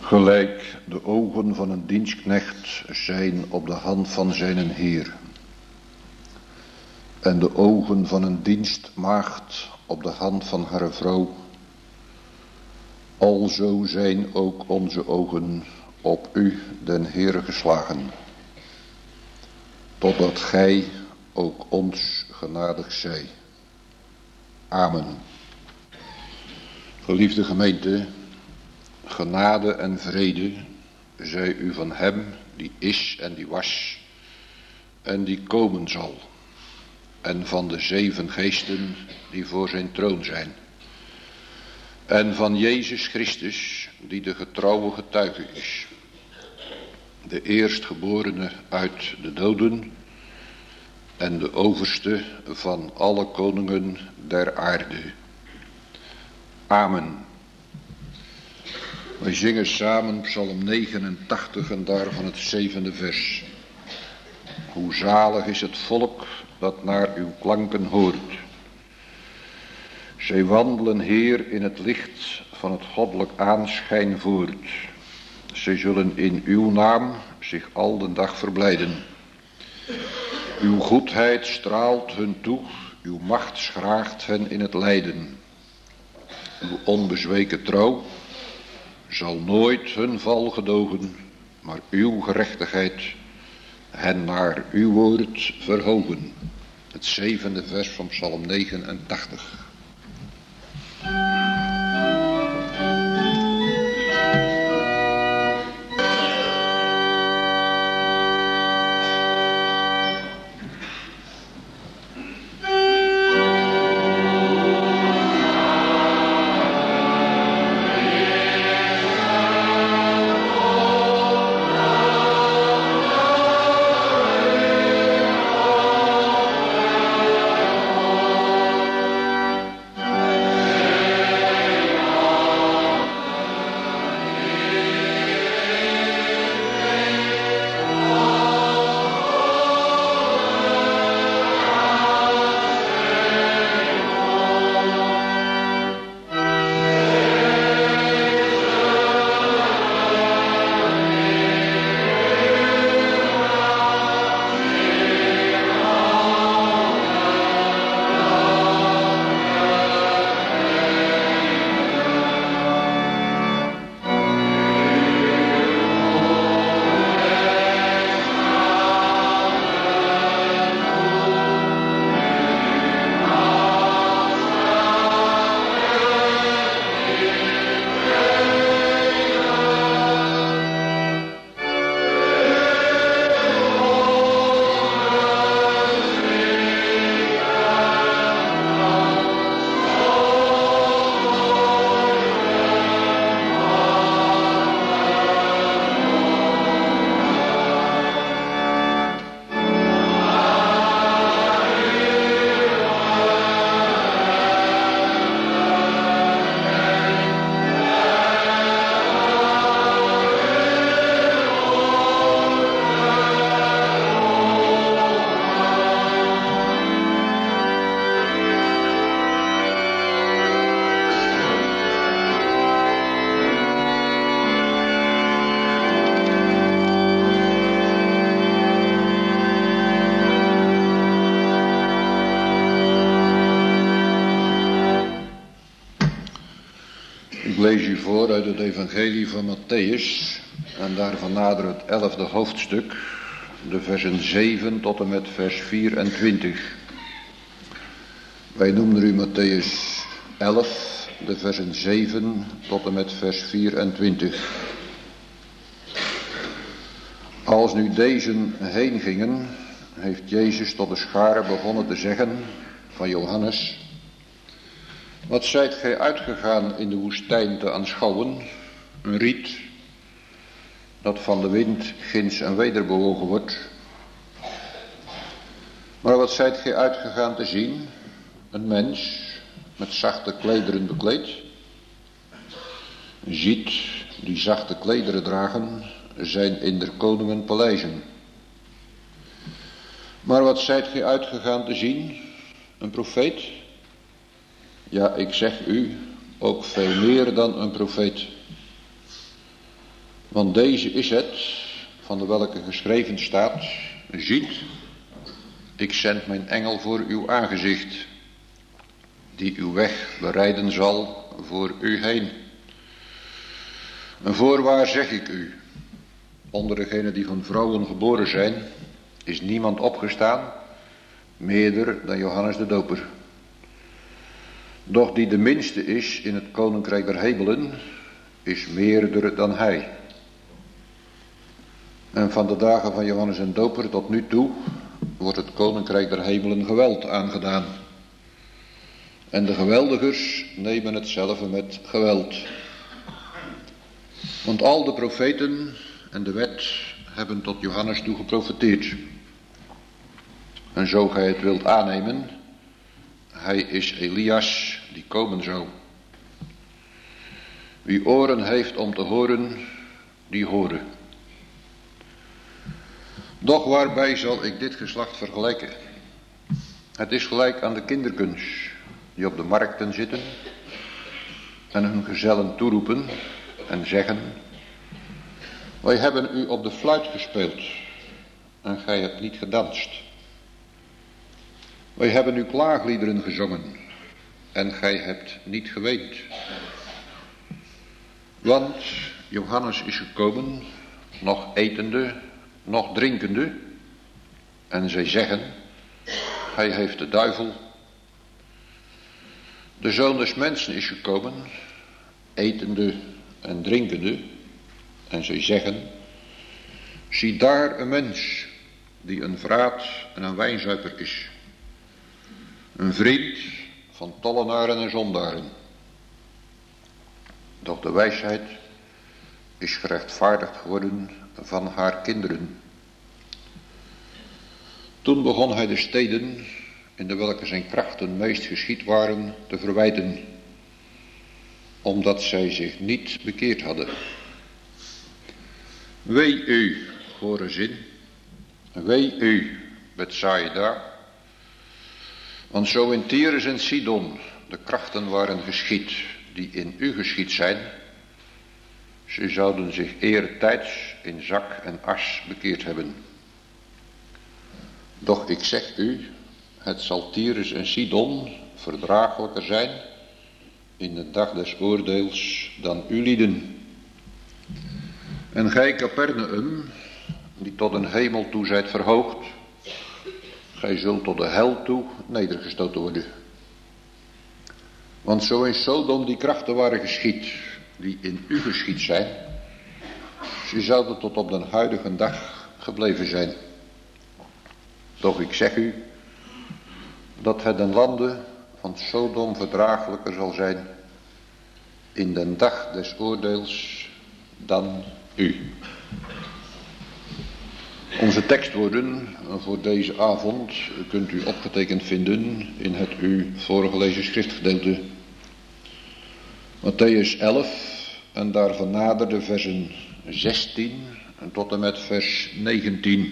Gelijk de ogen van een dienstknecht zijn op de hand van zijn Heer, en de ogen van een dienstmaagd op de hand van haar vrouw, alzo zijn ook onze ogen op u, den Heere, geslagen, totdat gij ook ons genadig zij. Amen. Geliefde gemeente, genade en vrede zij u van hem die is en die was en die komen zal, en van de 7 geesten die voor zijn troon zijn, en van Jezus Christus die de getrouwe getuige is, de eerstgeborene uit de doden en de overste van alle koningen der aarde. Amen. Wij zingen samen Psalm 89 en daarvan het 7e vers. Hoe zalig is het volk dat naar uw klanken hoort. Zij wandelen, Heer, in het licht van het goddelijk aanschijn voort. Zij zullen in uw naam zich al de dag verblijden. Uw goedheid straalt hun toe, uw macht schraagt hen in het lijden. Uw onbezweken trouw zal nooit hun val gedogen, maar uw gerechtigheid hen naar uw woord verhogen. Het 7e vers van Psalm 89. Ik lees u voor uit het evangelie van Matthäus en daarvan nader het 11e hoofdstuk, de versen 7 tot en met vers 24. Wij noemen u Matthäus 11, de versen 7 tot en met vers 24. Als nu deze heen gingen, heeft Jezus tot de schare begonnen te zeggen van Johannes: wat zijt gij uitgegaan in de woestijn te aanschouwen? Een riet dat van de wind ginds en weder bewogen wordt. Maar wat zijt gij uitgegaan te zien? Een mens met zachte klederen bekleed. Ziet, die zachte klederen dragen, zijn in der koningen paleizen. Maar wat zijt gij uitgegaan te zien? Een profeet? Ja, ik zeg u, ook veel meer dan een profeet. Want deze is het, van de welke geschreven staat, ziet, ik zend mijn engel voor uw aangezicht, die uw weg bereiden zal voor u heen. En voorwaar zeg ik u, onder degenen die van vrouwen geboren zijn, is niemand opgestaan, meerder dan Johannes de Doper. Doch die de minste is in het koninkrijk der hemelen, is meerder dan hij. En van de dagen van Johannes de Doper tot nu toe wordt het koninkrijk der hemelen geweld aangedaan. En de geweldigers nemen hetzelfde met geweld. Want al de profeten en de wet hebben tot Johannes toe geprofeteerd. En zo gij het wilt aannemen, hij is Elias die komen zou. Wie oren heeft om te horen, die horen. Doch waarbij zal ik dit geslacht vergelijken? Het is gelijk aan de kinderkens die op de markten zitten en hun gezellen toeroepen en zeggen: wij hebben u op de fluit gespeeld en gij hebt niet gedanst. Wij hebben u klaagliederen gezongen en gij hebt niet geweend. Want Johannes is gekomen, nog etende, nog drinkende, en zij zeggen: hij heeft de duivel. De Zoon des Mensen is gekomen, etende en drinkende, en zij zeggen: zie daar een mens die een vraat en een wijnzuiper is, een vriend van tollenaren en zondaren. Doch de wijsheid is gerechtvaardigd geworden van haar kinderen. Toen begon hij de steden, in de welke zijn krachten meest geschied waren, te verwijten, omdat zij zich niet bekeerd hadden. Wee u, Chorazin, wee u, Bethsaida, want zo in Tyrus en Sidon de krachten waren geschied die in u geschied zijn, ze zouden zich eertijds in zak en as bekeerd hebben. Doch ik zeg u, het zal Tyrus en Sidon verdraaglijker zijn in de dag des oordeels dan u lieden. En gij Capernaum, die tot een hemel toe zijt verhoogd, gij zult tot de hel toe nedergestoten worden. Want zo in Sodom die krachten waren geschied, die in u geschied zijn, ze zouden tot op den huidige dag gebleven zijn. Doch ik zeg u, dat het den lande van Sodom verdraaglijker zal zijn in den dag des oordeels dan u. Onze tekstwoorden voor deze avond kunt u opgetekend vinden in het u voorgelezen schriftgedeelte. Mattheüs 11 en daarvan nader de versen 16 tot en met vers 19.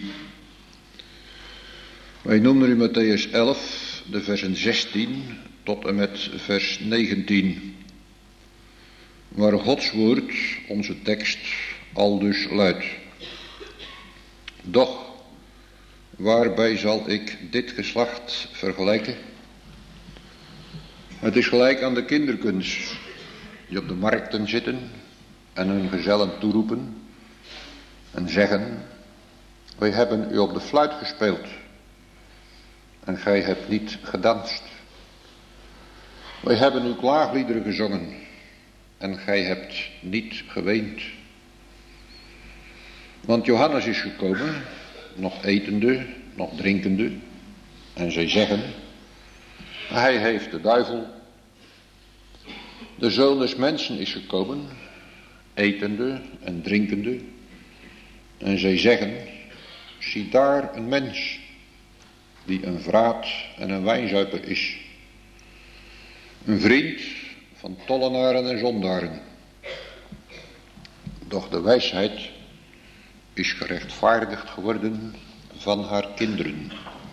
Wij noemen u Mattheüs 11, de versen 16 tot en met vers 19. Waar Gods woord, onze tekst, aldus luidt. Doch, waarbij zal ik dit geslacht vergelijken? Het is gelijk aan de kinderkens die op de markten zitten en hun gezellen toeroepen en zeggen: wij hebben u op de fluit gespeeld en gij hebt niet gedanst. Wij hebben u klaagliederen gezongen en gij hebt niet geweend. Want Johannes is gekomen, nog etende, nog drinkende, en zij zeggen: hij heeft de duivel. De Zoon des Mensen is gekomen, etende en drinkende, en zij zeggen: zie daar een mens die een vraat en een wijnzuiper is, een vriend van tollenaren en zondaren. Doch de wijsheid is gerechtvaardigd geworden van haar kinderen.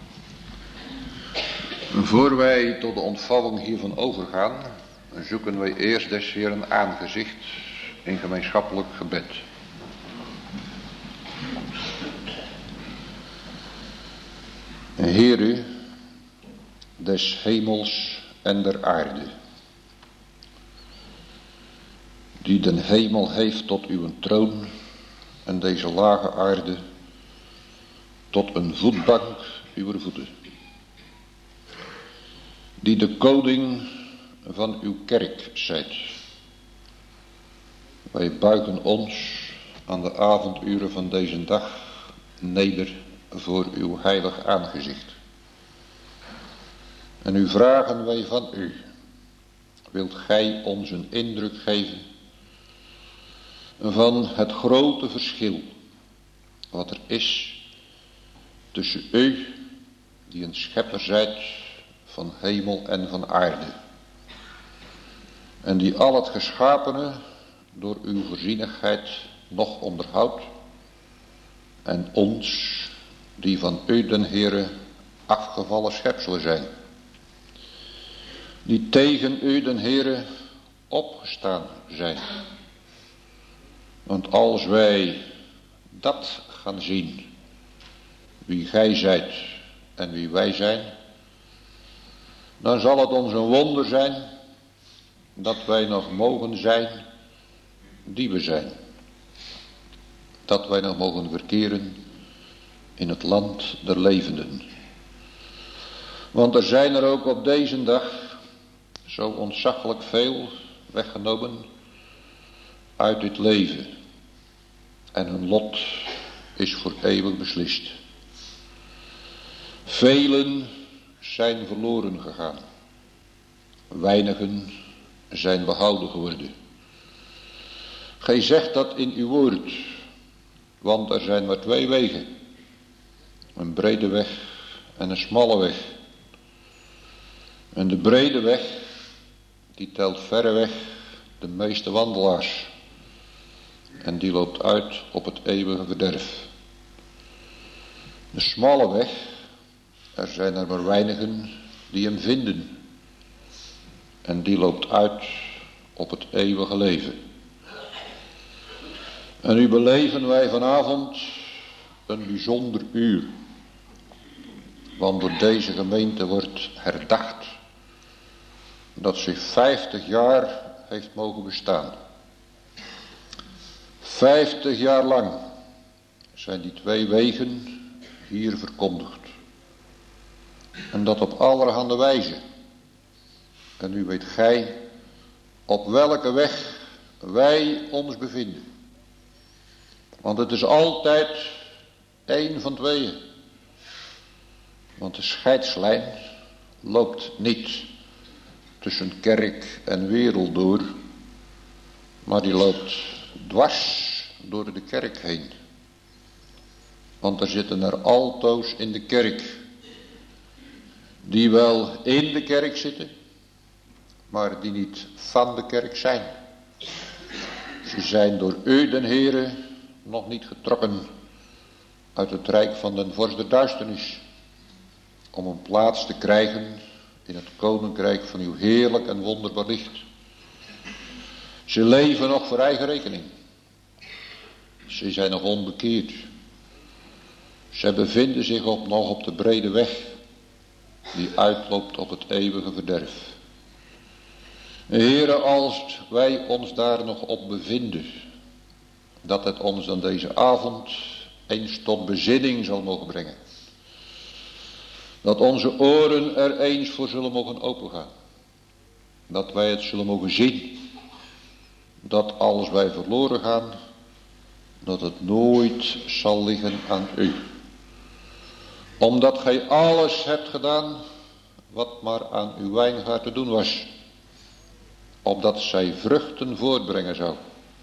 Voor wij tot de ontvouwing hiervan overgaan, zoeken wij eerst des Heeren aangezicht in gemeenschappelijk gebed. Heere des hemels en der aarde, die den hemel heeft tot uw troon en deze lage aarde tot een voetbank uw voeten, die de koning van uw kerk zijt. Wij buigen ons aan de avonduren van deze dag neder voor uw heilig aangezicht. En nu vragen wij van u, wilt gij ons een indruk geven van het grote verschil wat er is tussen u, die een schepper zijt van hemel en van aarde, en die al het geschapene door uw voorzienigheid nog onderhoudt, en ons, die van u den Heere afgevallen schepselen zijn, die tegen u den Heere opgestaan zijn. Want als wij dat gaan zien, wie gij zijt en wie wij zijn, dan zal het ons een wonder zijn dat wij nog mogen zijn die we zijn. Dat wij nog mogen verkeren in het land der levenden. Want er zijn er ook op deze dag zo ontzaglijk veel weggenomen uit dit leven. En hun lot is voor eeuwig beslist. Velen zijn verloren gegaan. Weinigen zijn behouden geworden. Gij zegt dat in uw woord, want er zijn maar twee wegen. Een brede weg en een smalle weg. En de brede weg, die telt verreweg de meeste wandelaars. En die loopt uit op het eeuwige verderf. De smalle weg, er zijn er maar weinigen die hem vinden. En die loopt uit op het eeuwige leven. En nu beleven wij vanavond een bijzonder uur. Want door deze gemeente wordt herdacht dat ze 50 jaar heeft mogen bestaan. 50 jaar lang zijn die twee wegen hier verkondigd. En dat op allerhande wijze. En nu weet gij op welke weg wij ons bevinden. Want het is altijd één van tweeën. Want de scheidslijn loopt niet tussen kerk en wereld door, maar die loopt dwars door de kerk heen. Want er zitten er altoos in de kerk die wel in de kerk zitten, maar die niet van de kerk zijn. Ze zijn door u, den Heere, nog niet getrokken uit het rijk van den vorst der duisternis, om een plaats te krijgen in het koninkrijk van uw heerlijk en wonderbaar licht. Ze leven nog voor eigen rekening. Ze zijn nog onbekeerd. Ze bevinden zich nog op de brede weg die uitloopt op het eeuwige verderf. Heere, als wij ons daar nog op bevinden, dat het ons dan deze avond eens tot bezinning zal mogen brengen. Dat onze oren er eens voor zullen mogen opengaan. Dat wij het zullen mogen zien. Dat als wij verloren gaan, dat het nooit zal liggen aan u. Omdat gij alles hebt gedaan wat maar aan uw wijngaard te doen was. Opdat zij vruchten voortbrengen zou.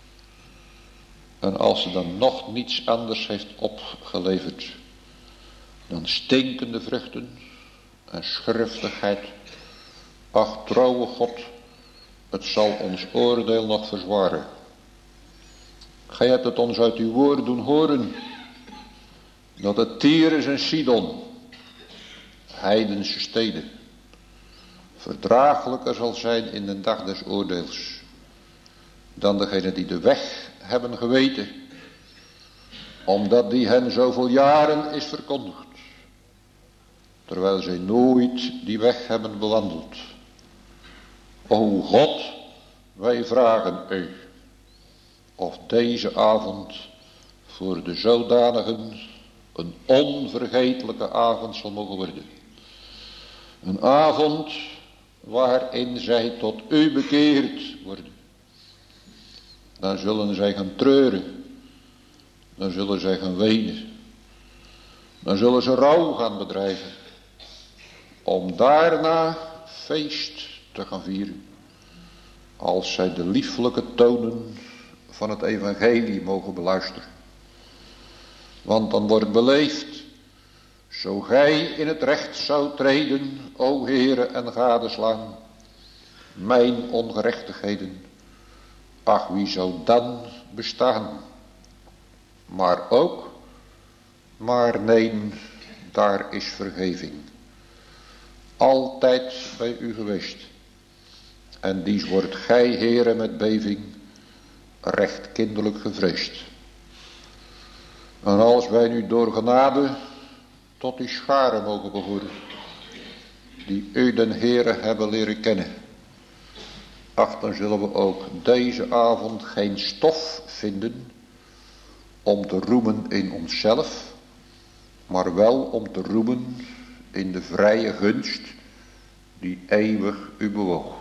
En als ze dan nog niets anders heeft opgeleverd dan stinkende vruchten en schurftigheid. Ach, trouwe God, het zal ons oordeel nog verzwaren. Gij hebt het ons uit uw woord doen horen, dat het Tyrus en Sidon, heidense steden, verdraaglijker zal zijn in de dag des oordeels, dan degene die de weg hebben geweten, omdat die hen zoveel jaren is verkondigd. terwijl zij nooit die weg hebben bewandeld. O God, wij vragen u of deze avond voor de zodanigen een onvergetelijke avond zal mogen worden. Een avond waarin zij tot u bekeerd worden. Dan zullen zij gaan treuren. Dan zullen zij gaan wenen. Dan zullen ze rouw gaan bedrijven. Om daarna feest te gaan vieren. Als zij de lieflijke tonen van het evangelie mogen beluisteren. Want dan wordt beleefd. Zo gij in het recht zou treden, o Heere, en gadeslaan mijn ongerechtigheden. Ach, wie zou dan bestaan? Maar nee, daar is vergeving. Altijd bij u geweest. En dies wordt gij, Heere, met beving recht kinderlijk gevreesd. En als wij nu door genade tot die scharen mogen behoren, die u den Heere hebben leren kennen. Ach, dan zullen we ook deze avond geen stof vinden om te roemen in onszelf, maar wel om te roemen in de vrije gunst die eeuwig u bewoog.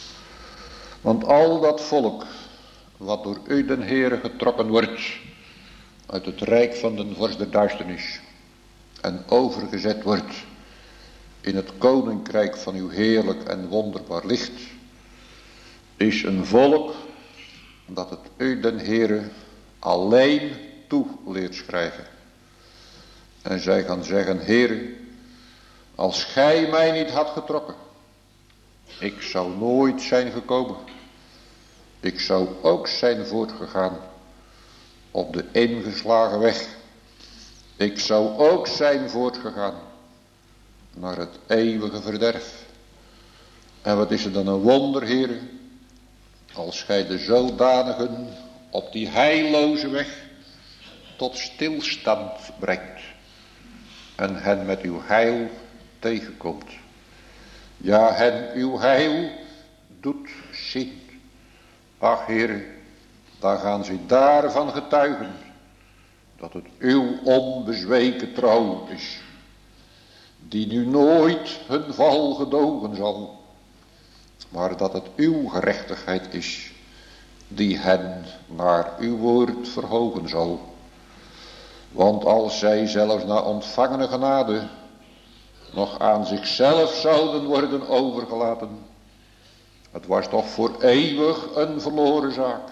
Want al dat volk wat door u den Heere getrokken wordt uit het rijk van den vorst der duisternis en overgezet wordt in het koninkrijk van uw heerlijk en wonderbaar licht, is een volk dat het u den Heere alleen toe leert schrijven. En zij gaan zeggen, Heere, als gij mij niet had getrokken, ik zou nooit zijn gekomen. Ik zou ook zijn voortgegaan op de ingeslagen weg. Ik zou ook zijn voortgegaan naar het eeuwige verderf. En wat is er dan een wonder, Heere, als gij de zodanigen op die heilloze weg tot stilstand brengt en hen met uw heil tegenkomt. Ja, hen uw heil doet zien. Ach, Heere, dan gaan ze daarvan getuigen dat het uw onbezweken trouw is, die nu nooit hun val gedogen zal, maar dat het uw gerechtigheid is, die hen naar uw woord verhogen zal. Want als zij zelfs na ontvangene genade nog aan zichzelf zouden worden overgelaten, het was toch voor eeuwig een verloren zaak.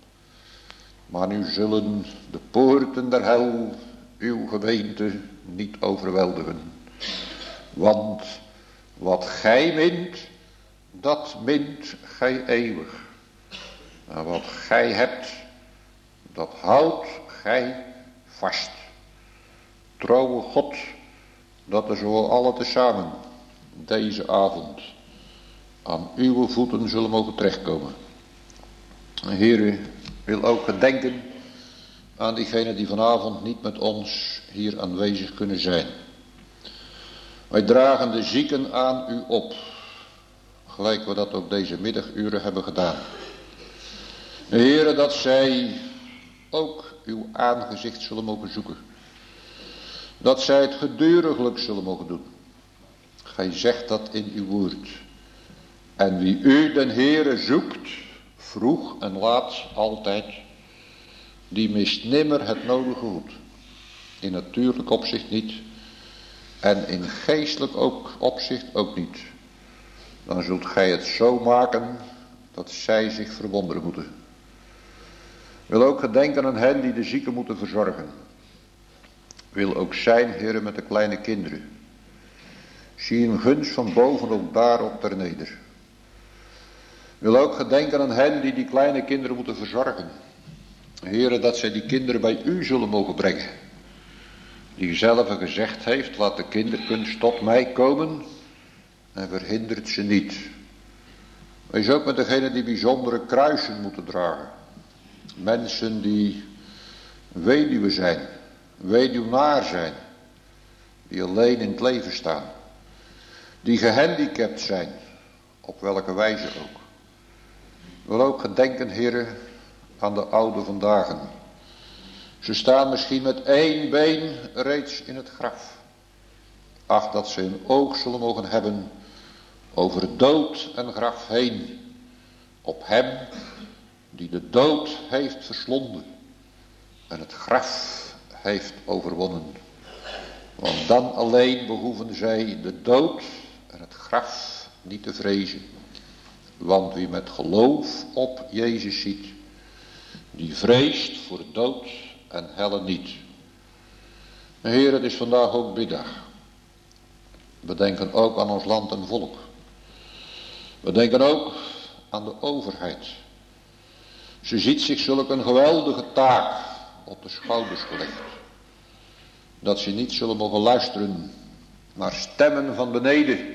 Maar nu zullen de poorten der hel uw gemeente niet overweldigen. Want wat gij mint, dat mint gij eeuwig. En wat gij hebt, dat houdt gij vast. Trouwe God, dat er zo alle tezamen deze avond aan uw voeten zullen mogen terechtkomen. Heere, wil ook gedenken aan diegenen die vanavond niet met ons hier aanwezig kunnen zijn. Wij dragen de zieken aan u op, gelijk we dat ook deze middaguren hebben gedaan. Heere, dat zij ook uw aangezicht zullen mogen zoeken. Dat zij het geduriglijk zullen mogen doen. Gij zegt dat in uw woord. En wie u den Heere zoekt, vroeg en laat altijd, die mist nimmer het nodige goed. In natuurlijk opzicht niet. En in geestelijk opzicht ook niet. Dan zult gij het zo maken dat zij zich verwonderen moeten. Wil ook gedenken aan hen die de zieken moeten verzorgen. Wil ook zijn, Heere, met de kleine kinderen. Zie een gunst van boven ook daarop ter neder. Wil ook gedenken aan hen die die kleine kinderen moeten verzorgen. Heere, dat zij die kinderen bij u zullen mogen brengen. Die zelf gezegd heeft, laat de kinderkunst tot mij komen en verhindert ze niet. Wees ook met degene die bijzondere kruisen moeten dragen. Mensen die weduwe zijn, weduwnaar zijn, die alleen in het leven staan. die gehandicapt zijn, op welke wijze ook. Ik wil ook gedenken, Heere, aan de oude vandaag. Ze staan misschien met 1 been reeds in het graf. Ach, dat ze een oog zullen mogen hebben over dood en graf heen, op hem die de dood heeft verslonden en het graf heeft overwonnen. Want dan alleen behoeven zij de dood en het graf niet te vrezen. Want wie met geloof op Jezus ziet, die vreest voor dood en helle niet. Heer, het is vandaag ook biddag. We denken ook aan ons land en volk. We denken ook aan de overheid. Ze ziet zich zulk een geweldige taak op de schouders gelegd, dat ze niet zullen mogen luisteren naar stemmen van beneden,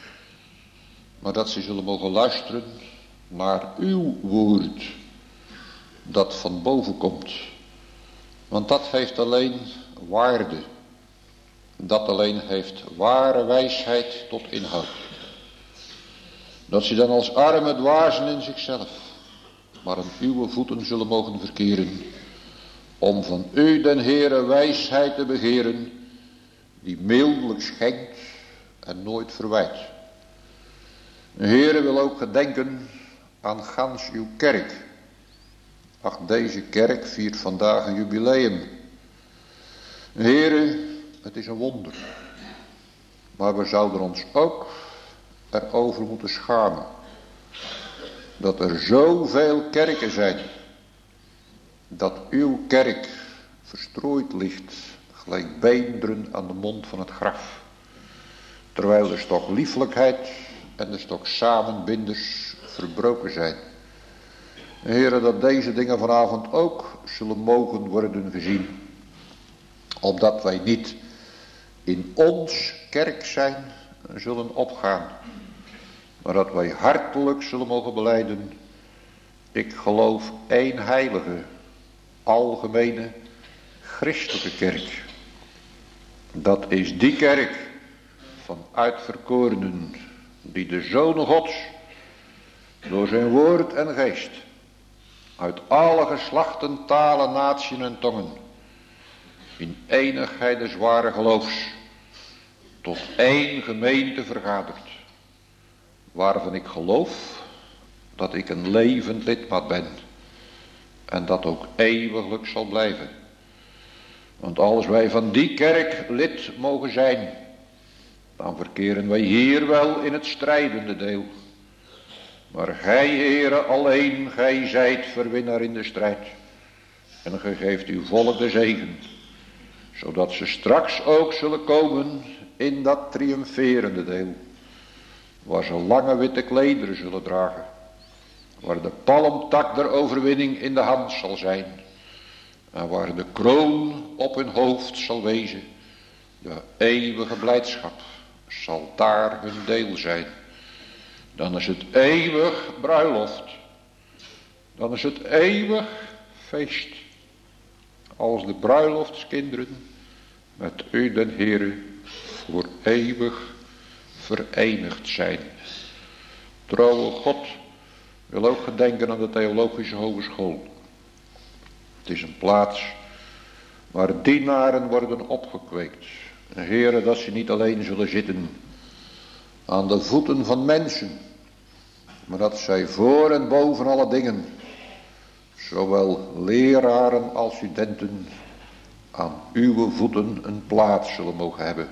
maar dat ze zullen mogen luisteren naar uw woord, dat van boven komt. Want dat heeft alleen waarde. Dat alleen heeft ware wijsheid tot inhoud. Dat ze dan als arme dwazen in zichzelf, maar aan uw voeten zullen mogen verkeren, om van u den Heere wijsheid te begeren, die mildelijk schenkt en nooit verwijt. De Heere wil ook gedenken aan gans uw kerk. Ach, deze kerk viert vandaag een jubileum. Heere, het is een wonder. Maar we zouden ons ook erover moeten schamen, dat er zoveel kerken zijn, dat uw kerk verstrooid ligt, gelijk beenderen aan de mond van het graf. Terwijl de stok lieflijkheid en de stok samenbinders verbroken zijn. Heere, dat deze dingen vanavond ook zullen mogen worden gezien. Opdat wij niet in ons kerk zijn zullen opgaan, maar dat wij hartelijk zullen mogen belijden: ik geloof één heilige, algemene, christelijke kerk. Dat is die kerk van uitverkorenen, die de Zoon Gods door zijn woord en geest uit alle geslachten, talen, natieën en tongen in enigheid des ware geloofs tot één gemeente vergadert, waarvan ik geloof dat ik een levend lidmaat ben en dat ook eeuwiglijk zal blijven. Want als wij van die kerk lid mogen zijn, dan verkeren wij hier wel in het strijdende deel. Maar gij, Heere, alleen, gij zijt verwinnaar in de strijd. En gij geeft uw volk de zegen, zodat ze straks ook zullen komen in dat triomferende deel, waar ze lange witte klederen zullen dragen, waar de palmtak der overwinning in de hand zal zijn, en waar de kroon op hun hoofd zal wezen. De eeuwige blijdschap zal daar hun deel zijn. Dan is het eeuwig bruiloft. Dan is het eeuwig feest. Als de bruiloftskinderen met u den Heere voor eeuwig verenigd zijn. Trouwe God wil ook gedenken aan de Theologische Hogeschool. Het is een plaats waar dienaren worden opgekweekt. Heere, dat ze niet alleen zullen zitten aan de voeten van mensen, maar dat zij voor en boven alle dingen, zowel leraren als studenten, aan uw voeten een plaats zullen mogen hebben.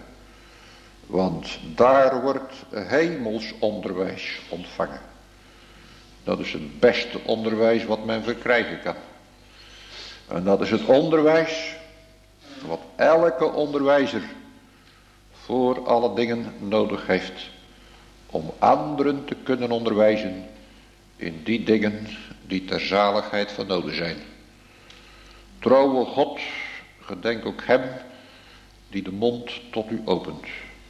Want daar wordt hemels onderwijs ontvangen. Dat is het beste onderwijs wat men verkrijgen kan. En dat is het onderwijs wat elke onderwijzer voor alle dingen nodig heeft, om anderen te kunnen onderwijzen in die dingen die ter zaligheid van nodig zijn. Trouwe God, gedenk ook hem die de mond tot u opent.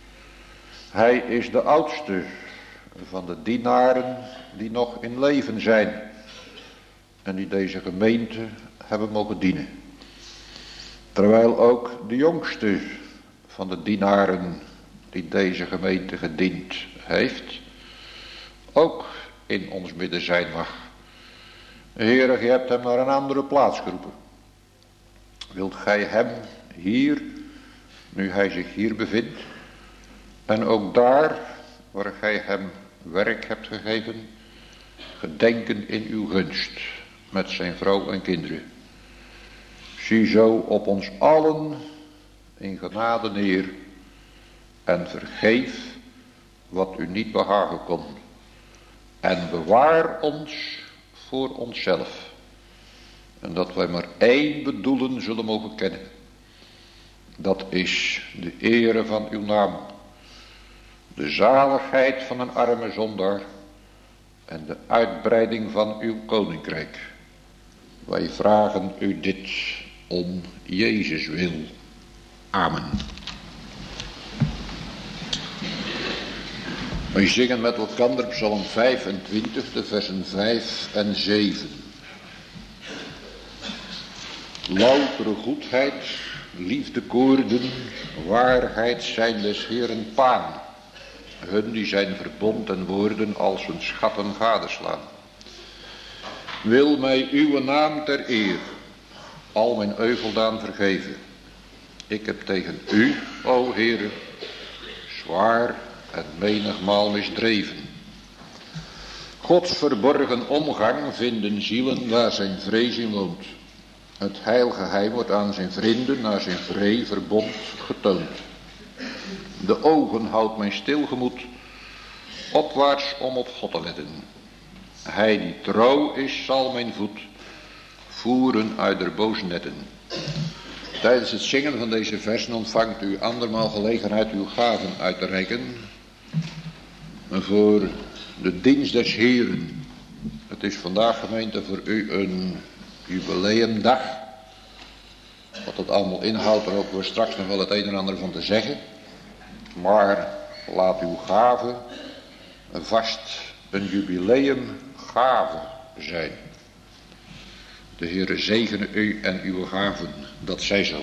Hij is de oudste van de dienaren die nog in leven zijn en die deze gemeente hebben mogen dienen. Terwijl ook de jongste van de dienaren die deze gemeente gediend heeft, ook in ons midden zijn mag. Heere, je hebt hem naar een andere plaats geroepen. Wilt gij hem hier, nu hij zich hier bevindt, en ook daar waar gij hem werk hebt gegeven, gedenken in uw gunst met zijn vrouw en kinderen. Zie zo op ons allen in genade neer en vergeef wat u niet behagen kon. En bewaar ons voor onszelf. En dat wij maar één bedoelen zullen mogen kennen. Dat is de ere van uw naam. De zaligheid van een arme zondaar. En de uitbreiding van uw koninkrijk. Wij vragen u dit om Jezus wil. Amen. Wij zingen met elkaar Psalm 25, de versen 5 en 7. Loutere goedheid, liefdekoorden, waarheid zijn des Heeren paan. Hun die zijn verbond en woorden als hun schatten gadeslaan. Wil mij uw naam ter eer, al mijn euveldaan vergeven. Ik heb tegen u, o Heere, zwaar en menigmaal misdreven. Gods verborgen omgang vinden zielen waar zijn vrees in woont. Het heilgeheim wordt aan zijn vrienden naar zijn vree verbond getoond. De ogen houdt mijn stilgemoed opwaarts om op God te letten. Hij die trouw is zal mijn voet voeren uit der boos netten. Tijdens het zingen van deze versen ontvangt u andermaal gelegenheid uw gaven uit te reiken. Voor de dienst des Heeren. Het is vandaag, gemeente, voor u een jubileumdag. Wat het allemaal inhoudt, daar ook weer straks nog wel het een en ander van te zeggen. Maar laat uw gave vast een jubileumgave zijn. De Heere zegene u en uw gaven, dat zij zo.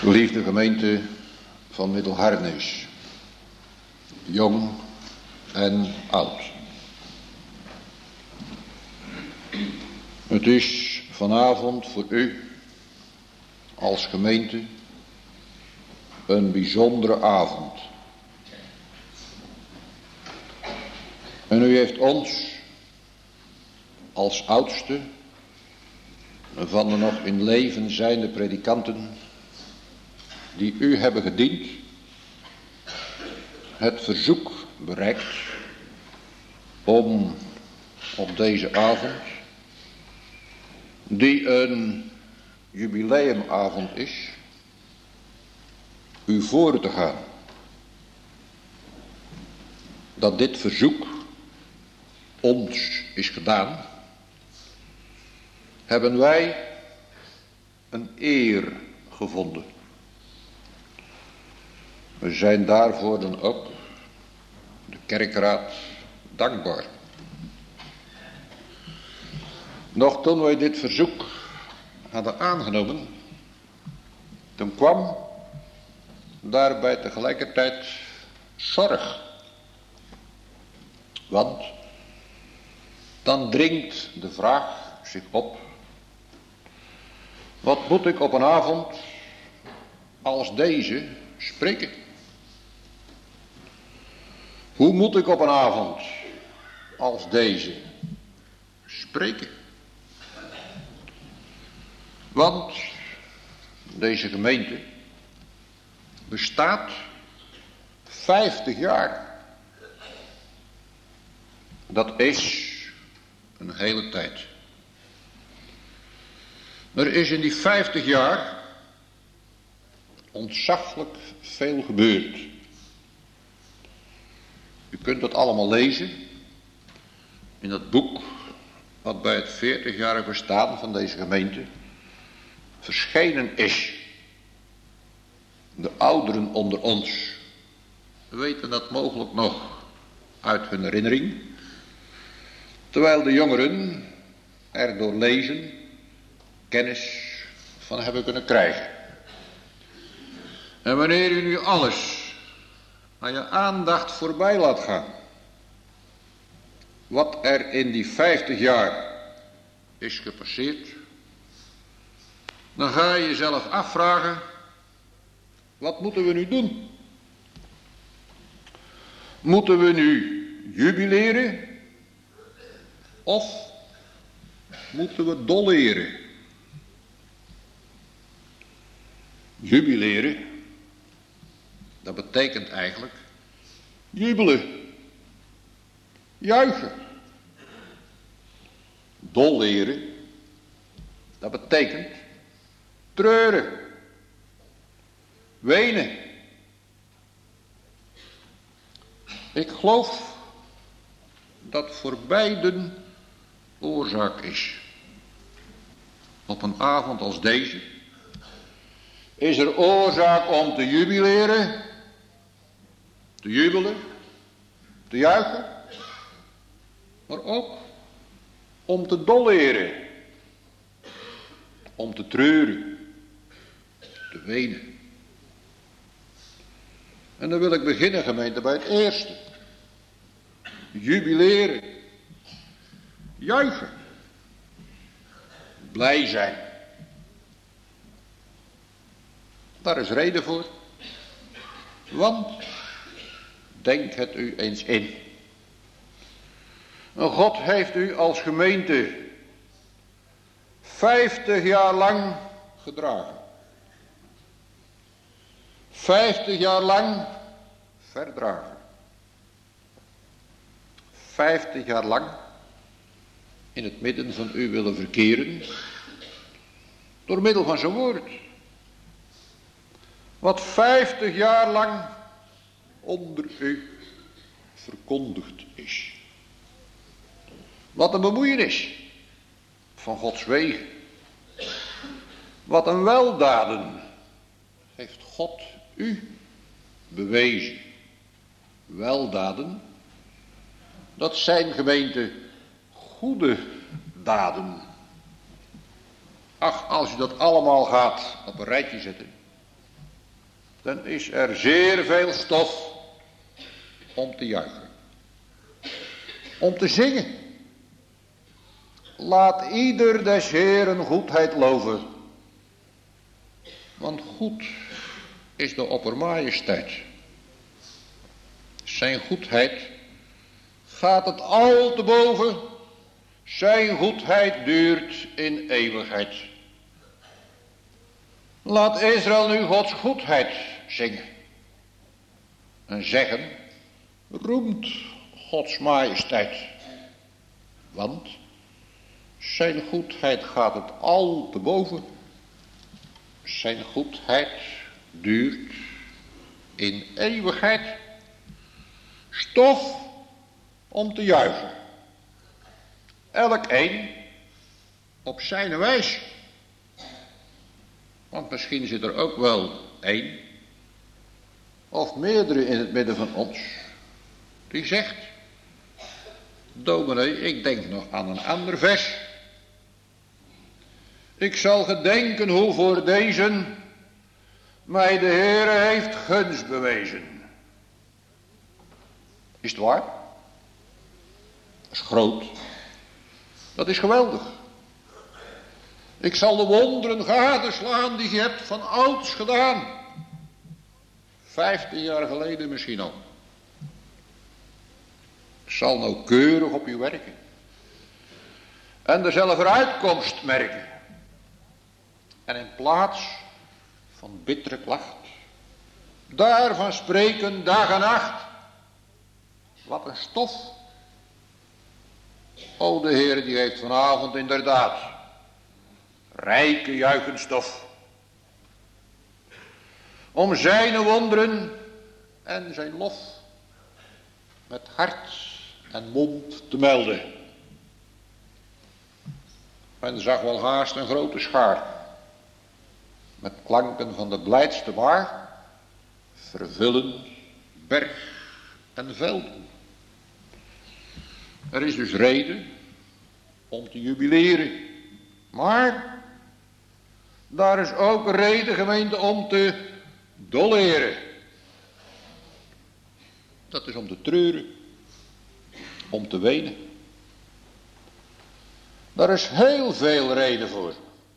Geliefde gemeente van Middelharnis, jong en oud. Het is vanavond voor u als gemeente een bijzondere avond. En u heeft ons als oudste van de nog in leven zijnde predikanten die u hebben gediend, het verzoek bereikt om op deze avond, die een jubileumavond is, u voor te gaan. Dat dit verzoek ons is gedaan, hebben wij een eer gevonden. We zijn daarvoor dan ook de kerkraad dankbaar. Nog toen wij dit verzoek hadden aangenomen, toen kwam daarbij tegelijkertijd zorg. Want dan dringt de vraag zich op: wat moet ik op een avond als deze spreken? Hoe moet ik op een avond als deze spreken? Want deze gemeente bestaat 50 jaar. Dat is een hele tijd. Er is in die 50 jaar ontzaglijk veel gebeurd. U kunt dat allemaal lezen in dat boek wat bij het 40-jarig bestaan van deze gemeente verschenen is. De ouderen onder ons weten dat mogelijk nog uit hun herinnering, terwijl de jongeren er door lezen kennis van hebben kunnen krijgen. En wanneer u nu alles aan je aandacht voorbij laat gaan, wat er in die 50 jaar is gepasseerd, dan ga je jezelf afvragen: wat moeten we nu doen? Moeten we nu jubileren of moeten we dolleren? Jubileren, dat betekent eigenlijk jubelen, juichen. Dolleren, dat betekent treuren, wenen. Ik geloof dat voor beiden oorzaak is. Op een avond als deze is er oorzaak om te jubileren, te jubelen, te juichen, maar ook om te dolleren, om te treuren, te wenen. En dan wil ik beginnen, gemeente, bij het eerste. Jubileren, juichen, blij zijn. Daar is reden voor. Want, denk het u eens in. God heeft u als gemeente 50 jaar lang gedragen. 50 jaar lang verdragen. 50 jaar lang in het midden van u willen verkeren, door middel van zijn woord. Wat 50 jaar lang onder u verkondigd is. Wat een bemoeienis van Gods wegen. Wat een weldaden heeft God u bewezen. Weldaden, dat zijn, gemeente, goede daden. Ach, als u dat allemaal gaat op een rijtje zetten, dan is er zeer veel stof om te juichen. Om te zingen. Laat ieder des Heeren goedheid loven. Want goed is de oppermajesteit. Zijn goedheid gaat het al te boven. Zijn goedheid duurt in eeuwigheid. Laat Israël nu Gods goedheid zingen. En zeggen, roemt Gods majesteit. Want zijn goedheid gaat het al te boven. Zijn goedheid duurt in eeuwigheid. Stof om te juichen. Elk een op zijn wijs. Want misschien zit er ook wel één of meerdere in het midden van ons die zegt, dominee, ik denk nog aan een ander vers. Ik zal gedenken hoe voor deze mij de Heere heeft gunst bewezen. Is het waar? Dat is groot. Dat is geweldig. Ik zal de wonderen gadeslaan die je hebt van ouds gedaan. 15 jaar geleden misschien al. Ik zal nauwkeurig op u werken. En dezelfde uitkomst merken. En in plaats van bittere klacht, daarvan spreken dag en nacht. Wat een stof. O, de Heer die heeft vanavond inderdaad rijke juichenstof. Om zijn wonderen en zijn lof met hart en mond te melden. Men zag wel haast een grote schaar met klanken van de blijdste waar vervullen berg en velden. Er is dus reden om te jubileren. Maar daar is ook reden, gemeente, om te dolleren. Dat is om te treuren. Om te wenen. Daar is heel veel reden voor.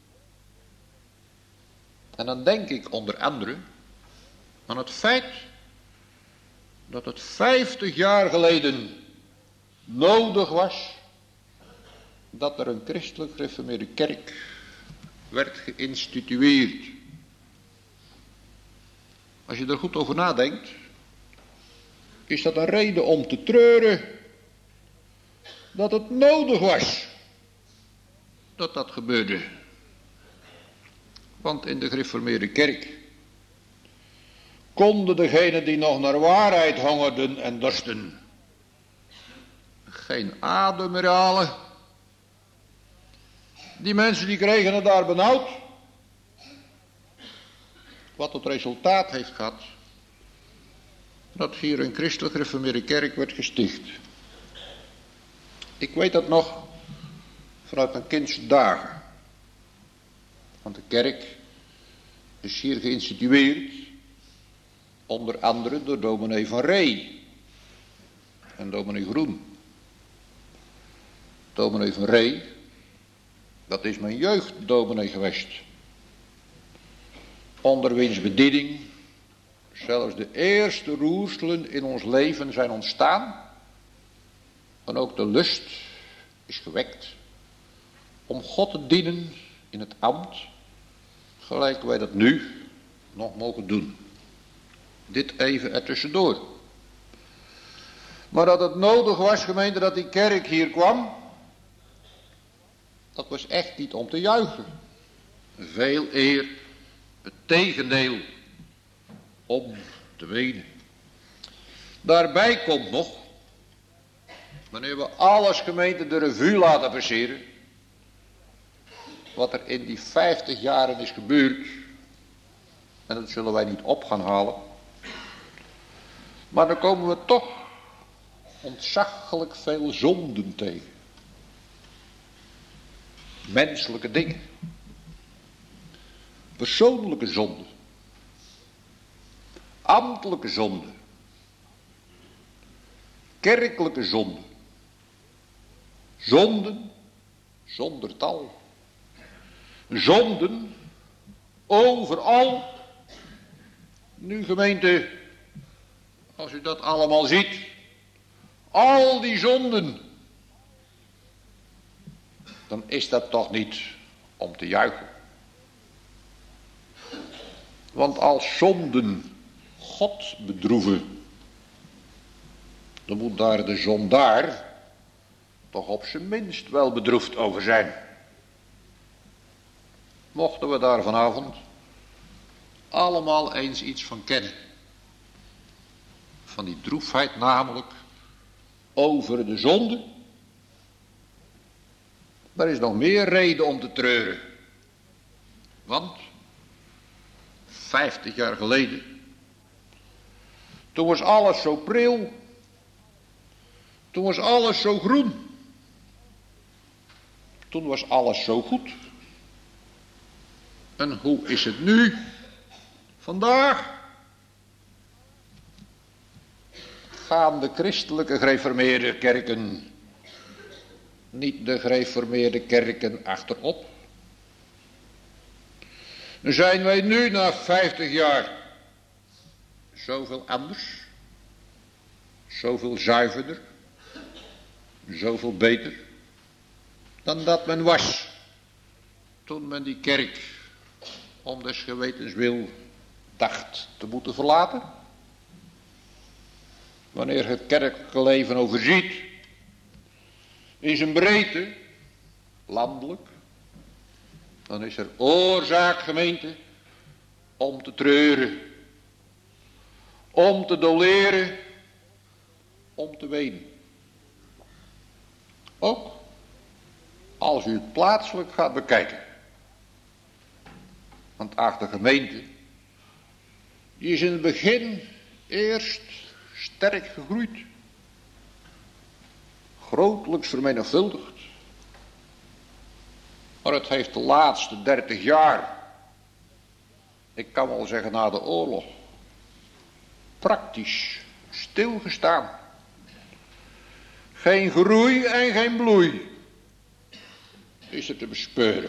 En dan denk ik onder andere aan het feit dat het 50 jaar geleden nodig was dat er een christelijk gereformeerde kerk werd geïnstitueerd. Als je er goed over nadenkt, is dat een reden om te treuren dat het nodig was dat dat gebeurde. Want in de gereformeerde kerk konden degenen die nog naar waarheid hongerden en dorsten geen adem meer halen. Die mensen die kregen het daar benauwd. Wat het resultaat heeft gehad dat hier een christelijk gereformeerde kerk werd gesticht. Ik weet dat nog vanuit mijn kindse dagen. Want de kerk is hier geïnstitueerd onder andere door dominee Van Ree en dominee Groen. Dominee Van Ree, dat is mijn jeugddominee geweest. Onder wiens bediening zelfs de eerste roerselen in ons leven zijn ontstaan. En ook de lust is gewekt om God te dienen in het ambt, gelijk wij dat nu nog mogen doen. Dit even ertussendoor. Maar dat het nodig was, gemeente, dat die kerk hier kwam, dat was echt niet om te juichen. Veel eer het tegendeel, om te wenen. Daarbij komt nog, wanneer we alles, gemeente, de revue laten passeren, wat er in die 50 jaren is gebeurd, en dat zullen wij niet op gaan halen, maar dan komen we toch ontzaglijk veel zonden tegen. Menselijke dingen. Persoonlijke zonden. ambtelijke zonde, kerkelijke zonde, zonden zonder tal, zonden overal. Nu gemeente, als u dat allemaal ziet, al die zonden, dan is dat toch niet om te juichen. Want als zonden God bedroeven, dan moet daar de zondaar toch op zijn minst wel bedroefd over zijn. Mochten we daar vanavond allemaal eens iets van kennen. Van die droefheid namelijk over de zonde. Er is nog meer reden om te treuren. Want 50 jaar geleden, toen was alles zo pril. Toen was alles zo groen. Toen was alles zo goed. En hoe is het nu? Vandaag gaan de christelijke gereformeerde kerken, niet de gereformeerde kerken, achterop. Zijn wij nu na 50 jaar zoveel anders, zoveel zuiverder, zoveel beter dan dat men was toen men die kerk om des gewetens wil dacht te moeten verlaten? Wanneer het kerkelijke leven overziet in zijn breedte, landelijk, dan is er oorzaak, gemeente, om te treuren, om te doleren, om te wenen. Ook als u het plaatselijk gaat bekijken. Want ach, de gemeente, die is in het begin eerst sterk gegroeid, grotelijks vermenigvuldigd. Maar het heeft de laatste 30 jaar, ik kan wel zeggen na de oorlog, praktisch stilgestaan. Geen groei en geen bloei is er te bespeuren.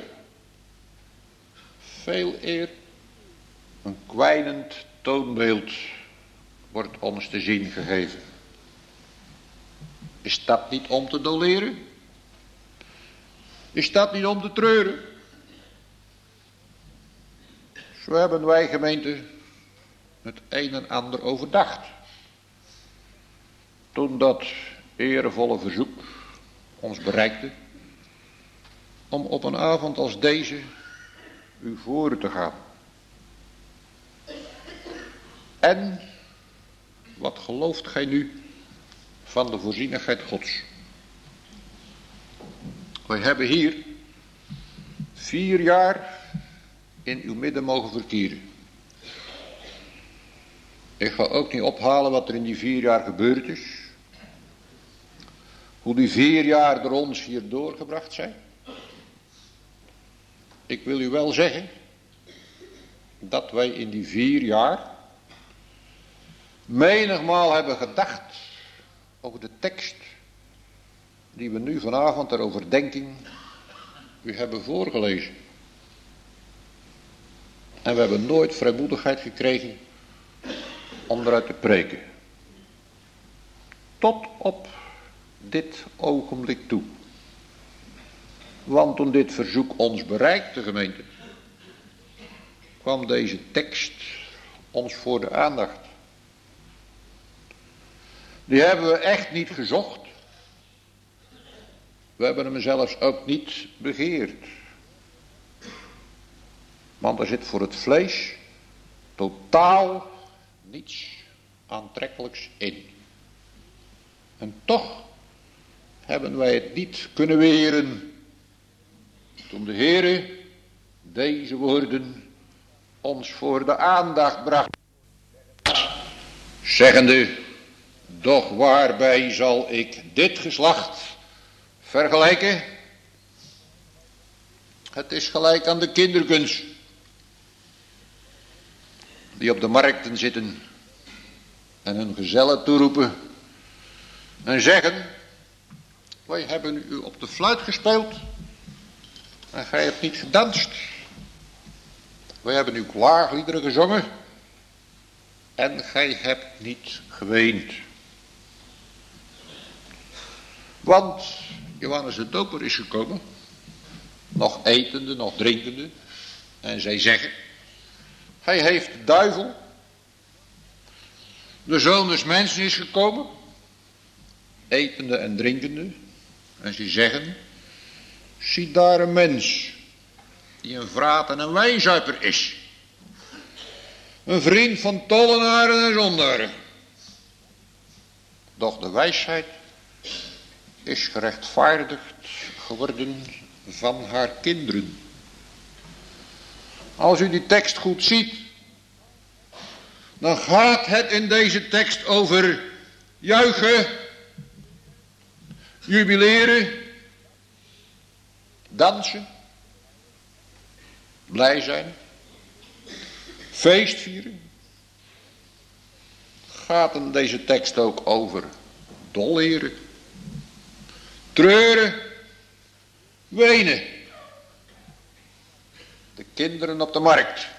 Veel eer een kwijnend toonbeeld wordt ons te zien gegeven. Is dat niet om te doleren? Is dat niet om te treuren? Zo hebben wij, gemeente, het een en ander overdacht. Toen dat eervolle verzoek ons bereikte om op een avond als deze u voor te gaan. En wat gelooft gij nu van de voorzienigheid Gods? Wij hebben hier 4 jaar in uw midden mogen verkeren. Ik ga ook niet ophalen wat er in die 4 jaar gebeurd is. Hoe die 4 jaar door ons hier doorgebracht zijn. Ik wil u wel zeggen dat wij in die 4 jaar menigmaal hebben gedacht over de tekst die we nu vanavond ter overdenking u hebben voorgelezen. En we hebben nooit vrijmoedigheid gekregen om eruit te preken. Tot op dit ogenblik toe. Want toen dit verzoek ons bereikte, gemeente, kwam deze tekst ons voor de aandacht. Die hebben we echt niet gezocht. We hebben hem zelfs ook niet begeerd. Want er zit voor het vlees totaal niets aantrekkelijks in. En toch hebben wij het niet kunnen weren toen de Heere deze woorden ons voor de aandacht bracht. Zeggende, doch waarbij zal ik dit geslacht vergelijken? Het is gelijk aan de kinderkens die op de markten zitten en hun gezellen toeroepen en zeggen: wij hebben u op de fluit gespeeld en gij hebt niet gedanst. Wij hebben uw klaagliederen gezongen en gij hebt niet geweend. Want Johannes de Doper is gekomen, nog etende, nog drinkende, en zij zeggen: hij heeft de duivel. De Zoon des Mensen is gekomen, etende en drinkende, en ze zeggen: zie daar een mens die een vraat en een wijnzuiper is, een vriend van tollenaren en zondaren. Doch de wijsheid is gerechtvaardigd geworden van haar kinderen. Als u die tekst goed ziet, dan gaat het in deze tekst over juichen, jubileren, dansen, blij zijn, feestvieren. Gaat in deze tekst ook over dolleren, treuren, wenen. De kinderen op de markt,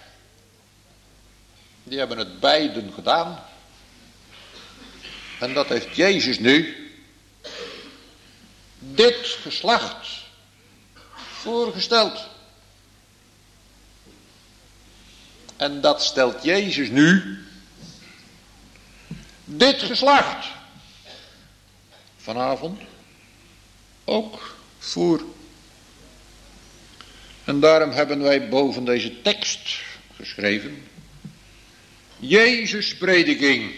die hebben het beiden gedaan. En dat heeft Jezus nu dit geslacht voorgesteld. En dat stelt Jezus nu dit geslacht vanavond ook voor. En daarom hebben wij boven deze tekst geschreven: Jezus' prediking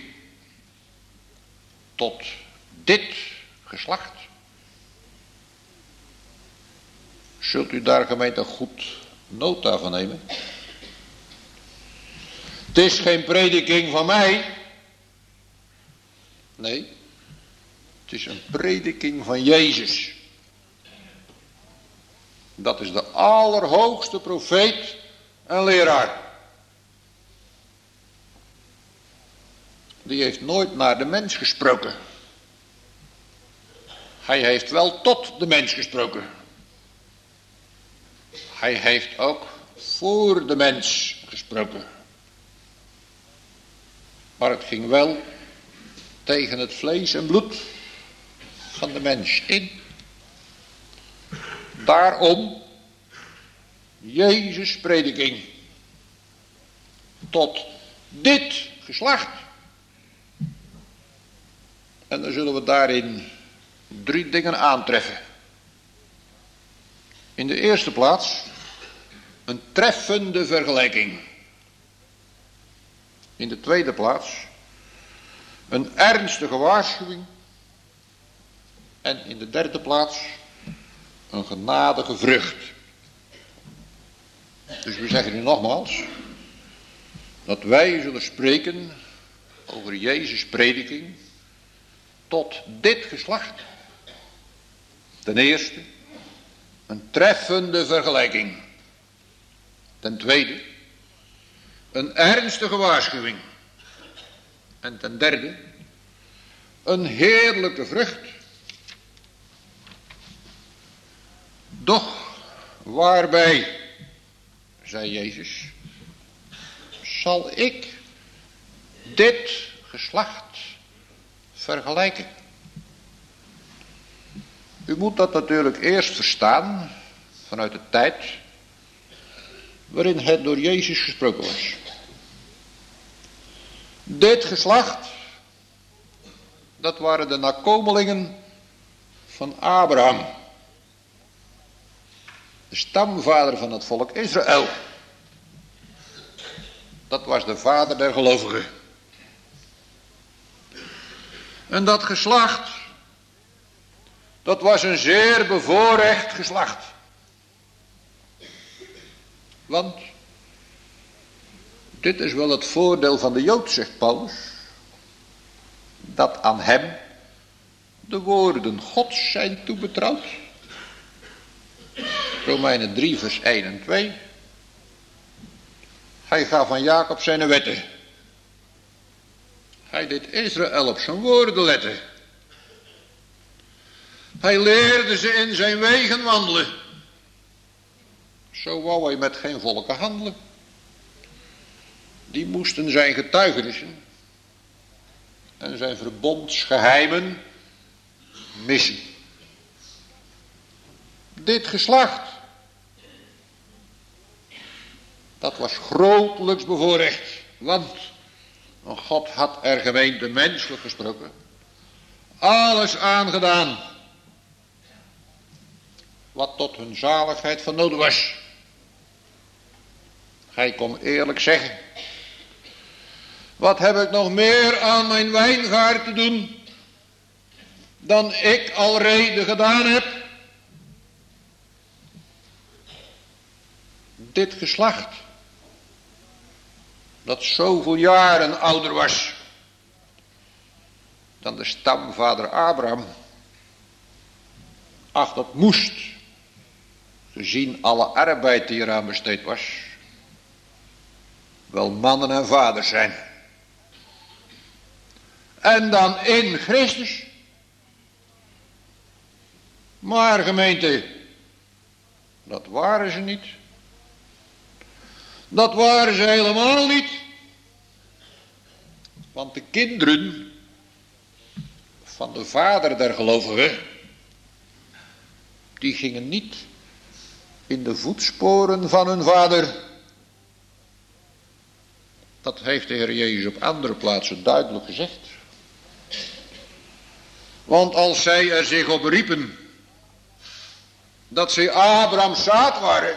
tot dit geslacht. Zult u daar, gemeente, goed nota van nemen? Het is geen prediking van mij. Nee, het is een prediking van Jezus. Dat is de allerhoogste profeet en leraar. Die heeft nooit naar de mens gesproken. Hij heeft wel tot de mens gesproken. Hij heeft ook voor de mens gesproken. Maar het ging wel tegen het vlees en bloed van de mens in. Daarom Jezus' prediking tot dit geslacht. En dan zullen we daarin 3 dingen aantreffen. In de eerste plaats een treffende vergelijking. In de tweede plaats een ernstige waarschuwing. En in de derde plaats een genadige vrucht. Dus we zeggen nu nogmaals dat wij zullen spreken over Jezus' prediking tot dit geslacht. Ten eerste een treffende vergelijking. Ten tweede een ernstige waarschuwing. En ten derde een heerlijke vrucht. Doch waarbij, zei Jezus, zal ik dit geslacht vergelijken? U moet dat natuurlijk eerst verstaan vanuit de tijd waarin het door Jezus gesproken was. Dit geslacht, dat waren de nakomelingen van Abraham, de stamvader van het volk Israël. Dat was de vader der gelovigen. En dat geslacht, dat was een zeer bevoorrecht geslacht. Want dit is wel het voordeel van de Jood, zegt Paulus, dat aan hem de woorden Gods zijn toebetrouwd. Romeinen 3 vers 1 en 2. Hij gaf aan Jacob zijn wetten. Hij Hij deed Israël op zijn woorden letten. Hij leerde ze in zijn wegen wandelen. Zo wou hij met geen volken handelen. Die moesten zijn getuigenissen en zijn verbondsgeheimen missen. Dit geslacht, dat was grotelijks bevoorrecht, want God had er gemeente menselijk gesproken alles aangedaan wat tot hun zaligheid van nodig was. Gij kon eerlijk zeggen, wat heb ik nog meer aan mijn wijngaard te doen dan ik alrede gedaan heb? Dit geslacht, dat zoveel jaren ouder was dan de stamvader Abraham, ach, dat moest, gezien alle arbeid die eraan besteed was, wel mannen en vaders zijn. En dan in Christus. Maar gemeente, dat waren ze niet. Dat waren ze helemaal niet. Want de kinderen van de vader der gelovigen, die gingen niet in de voetsporen van hun vader. Dat heeft de Heer Jezus op andere plaatsen duidelijk gezegd. Want als zij er zich op riepen dat zij Abrahams zaad waren,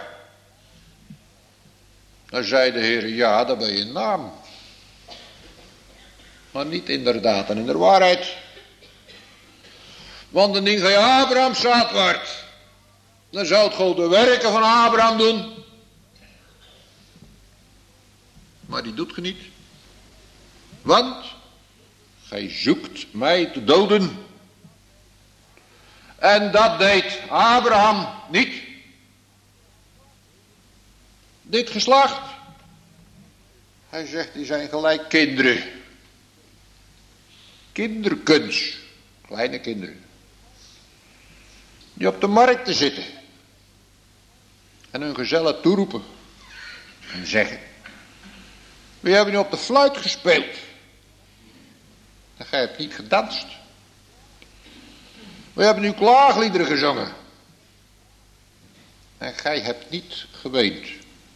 dan zei de Heer, ja, dat ben je naam. Maar niet inderdaad en in de waarheid. Want indien gij Abrahams zaad waart, dan zou het God de werken van Abraham doen. Maar die doet ge niet. Want gij zoekt mij te doden. En dat deed Abraham niet. Dit geslacht, hij zegt, die zijn gelijk kinderen. Kinderkens, kleine kinderen. Die op de markten zitten. En hun gezellen toeroepen. En zeggen, wie hebben nu op de fluit gespeeld? En gij hebt niet gedanst. We hebben nu klaagliederen gezongen. En gij hebt niet geweend.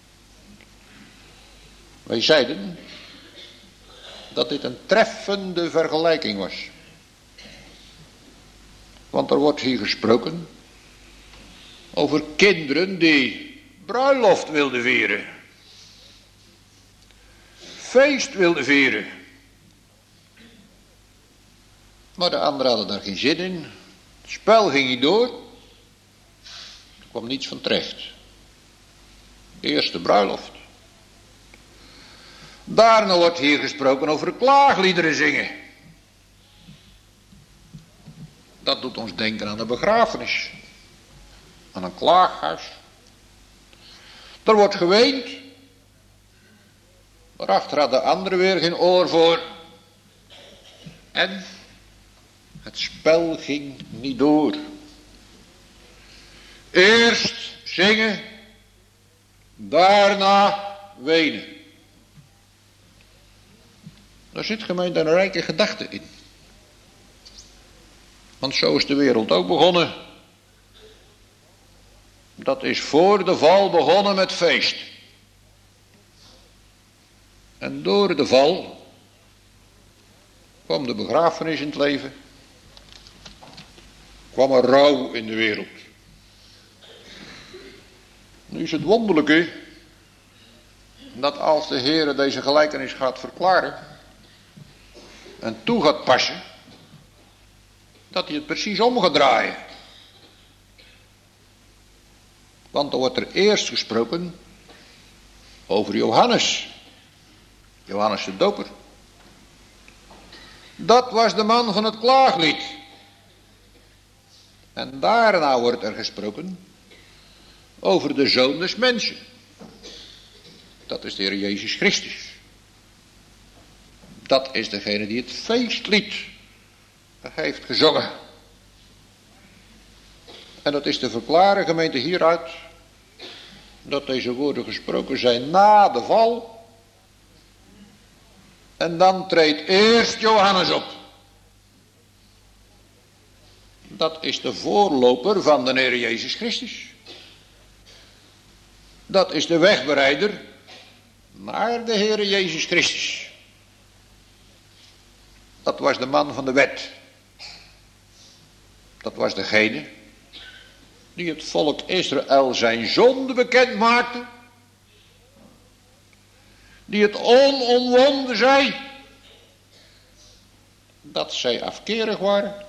Wij zeiden dat dit een treffende vergelijking was. Want er wordt hier gesproken over kinderen die bruiloft wilden vieren. Feest wilden vieren. Maar de anderen hadden daar geen zin in. Het spel ging niet door. Er kwam niets van terecht. Eerst de bruiloft. Daarna wordt hier gesproken over klaagliederen zingen. Dat doet ons denken aan de begrafenis. Aan een klaaghuis. Er wordt geweend. Waarachter had de andere weer geen oor voor. En het spel ging niet door. Eerst zingen, daarna wenen. Daar zit gemeente een rijke gedachte in. Want zo is de wereld ook begonnen. Dat is voor de val begonnen met feest. En door de val kwam de begrafenis in het leven. Kwam er rouw in de wereld. Nu is het wonderlijke dat als de Heer deze gelijkenis gaat verklaren en toe gaat passen, dat hij het precies om gaat draaien. Want er wordt er eerst gesproken over Johannes. Johannes de Doper. Dat was de man van het klaaglied. En daarna wordt er gesproken over de Zoon des Mensen. Dat is de Heer Jezus Christus. Dat is degene die het feestlied heeft gezongen. En dat is te verklaren, gemeente, hieruit, dat deze woorden gesproken zijn na de val. En dan treedt eerst Johannes op. Dat is de voorloper van de Heer Jezus Christus. Dat is de wegbereider naar de Heer Jezus Christus. Dat was de man van de wet. Dat was degene die het volk Israël zijn zonde bekend maakte. Die het onomwonden zei dat zij afkerig waren.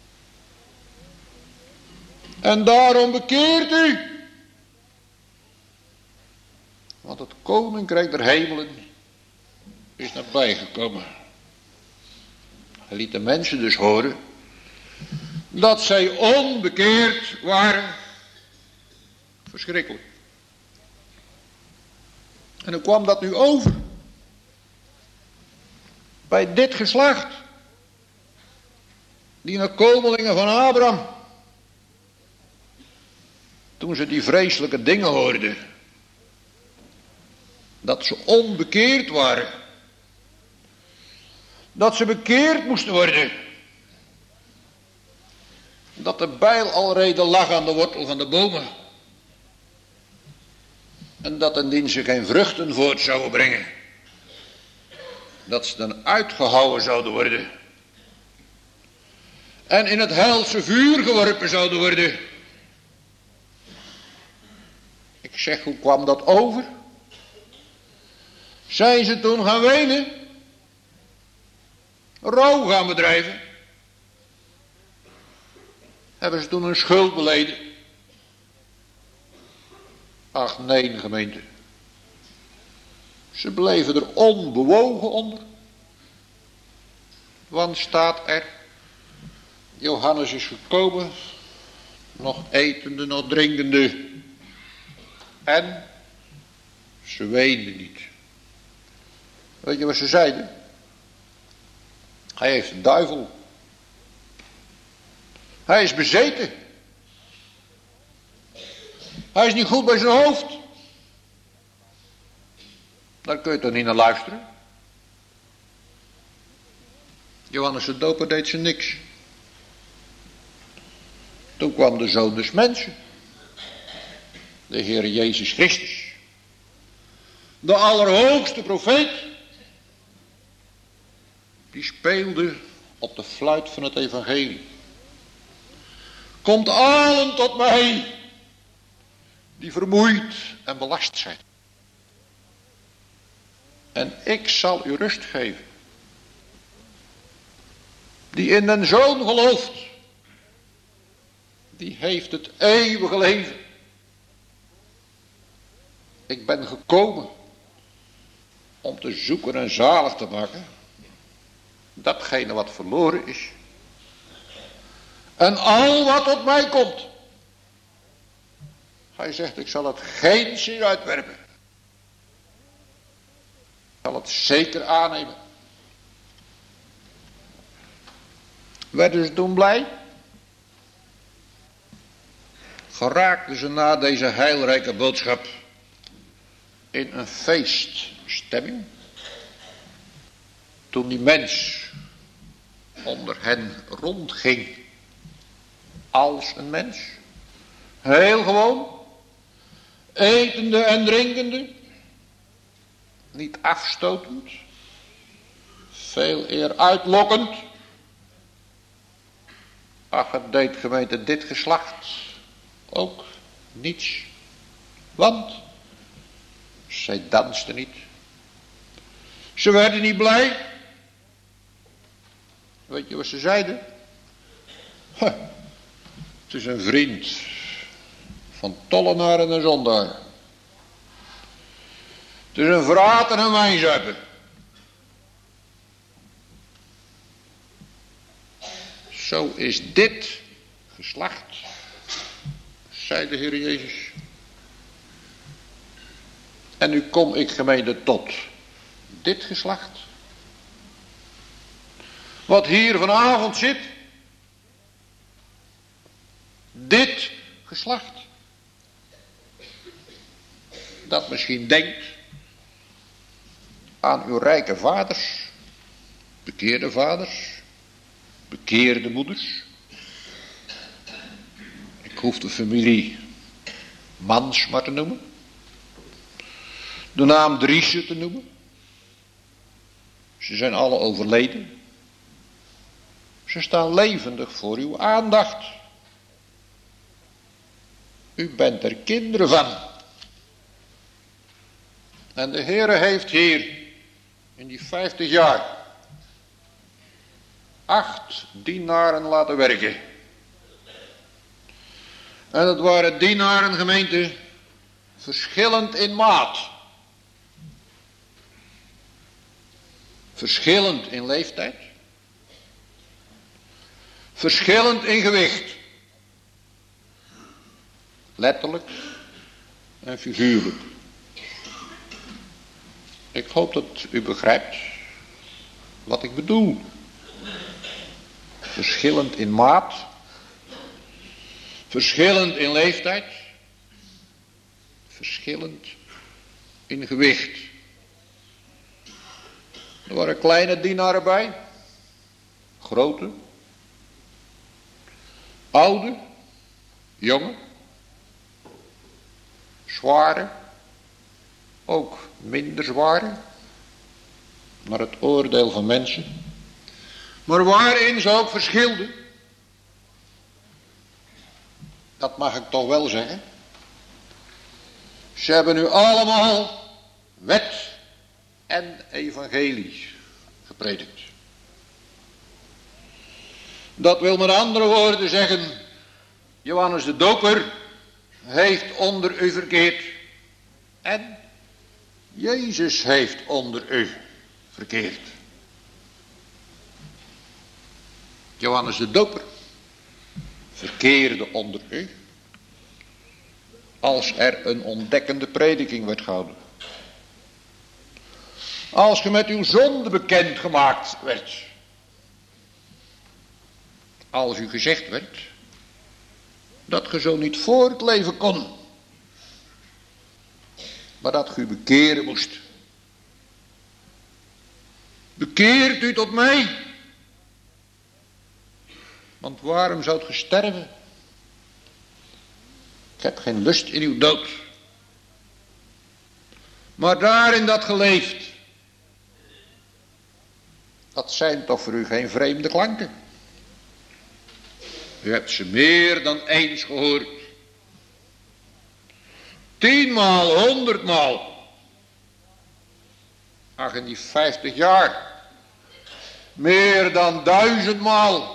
En daarom bekeert u. Want het koninkrijk der hemelen is nabijgekomen. Hij liet de mensen dus horen dat zij onbekeerd waren. Verschrikkelijk. En hoe kwam dat nu over? Bij dit geslacht. Die nakomelingen van Abraham. Toen ze die vreselijke dingen hoorden. Dat ze onbekeerd waren. Dat ze bekeerd moesten worden. Dat de bijl alrede lag aan de wortel van de bomen. En dat indien ze geen vruchten voort zouden brengen. Dat ze dan uitgehouwen zouden worden. En in het helse vuur geworpen zouden worden. Ik zeg, hoe kwam dat over? Zijn ze toen gaan wenen? Rouw gaan bedrijven? Hebben ze toen een schuld beleden? Ach nee, gemeente. Ze bleven er onbewogen onder. Want staat er, Johannes is gekomen, nog etende, nog drinkende. En ze weenden niet. Weet je wat ze zeiden? Hij heeft een duivel. Hij is bezeten. Hij is niet goed bij zijn hoofd. Daar kun je toch niet naar luisteren. Johannes de Doper deed ze niks. Toen kwam de Zoon des Mensen. De Heer Jezus Christus. De allerhoogste profeet. Die speelde op de fluit van het evangelie. Komt allen tot mij. Die vermoeid en belast zijn. En ik zal u rust geven. Die in den Zoon gelooft. Die heeft het eeuwige leven. Ik ben gekomen om te zoeken en zalig te maken. Datgene wat verloren is. En al wat tot mij komt. Hij zegt, ik zal het geen zin uitwerpen. Ik zal het zeker aannemen. Werden ze toen blij? Geraakten ze na deze heilrijke boodschap in een feeststemming? Toen die mens onder hen rondging als een mens, heel gewoon, etende en drinkende, niet afstotend, veel eer uitlokkend. Ach, het deed gemeente dit geslacht ook niets, want zij dansten niet. Ze werden niet blij. Weet je wat ze zeiden? Het is een vriend van tollenaar en een zondaar. Het is een vraat en een wijnzuiper. Zo is dit geslacht, zei de Heer Jezus. En nu kom ik gemeente tot dit geslacht. wat hier vanavond zit. Dit geslacht. Dat misschien denkt aan uw rijke vaders, bekeerde moeders. Ik hoef de familie Mans maar te noemen. De naam Driessen te noemen. Ze zijn alle overleden. Ze staan levendig voor uw aandacht. U bent er kinderen van. En de Heere heeft hier in die 50 jaar 8 dienaren laten werken. En het waren dienaren, gemeente, verschillend in maat. Verschillend in leeftijd. Verschillend in gewicht. Letterlijk en figuurlijk. Ik hoop dat u begrijpt wat ik bedoel. Verschillend in maat. Verschillend in leeftijd. Verschillend in gewicht. Er waren kleine dienaren bij. Grote. Oude. Jonge. Zware. Ook minder zware. Naar het oordeel van mensen. Maar waarin ze ook verschilden. Dat mag ik toch wel zeggen. Ze hebben nu allemaal wet en evangelie gepredikt. Dat wil met andere woorden zeggen, Johannes de Doper heeft onder u verkeerd en Jezus heeft onder u verkeerd. Johannes de Doper verkeerde onder u als er een ontdekkende prediking werd gehouden. Als je met uw zonde bekend gemaakt werd. Als u gezegd werd dat je zo niet voortleven kon. Maar dat je u bekeren moest. Bekeert u tot mij. Want waarom zou je sterven? Ik heb geen lust in uw dood. Maar daarin dat geleefd. Dat zijn toch voor u geen vreemde klanken. U hebt ze meer dan eens gehoord. 10-maal, 100-maal. Ach, in die 50 jaar. Meer dan 1000-maal.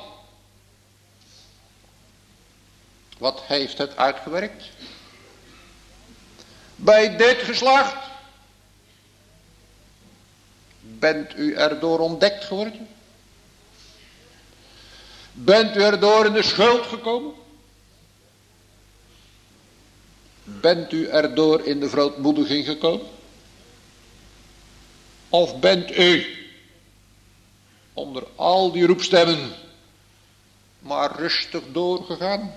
Wat heeft het uitgewerkt? Bij dit geslacht. Bent u erdoor ontdekt geworden? Bent u erdoor in de schuld gekomen? Bent u erdoor in de verootmoediging gekomen? Of bent u onder al die roepstemmen maar rustig doorgegaan?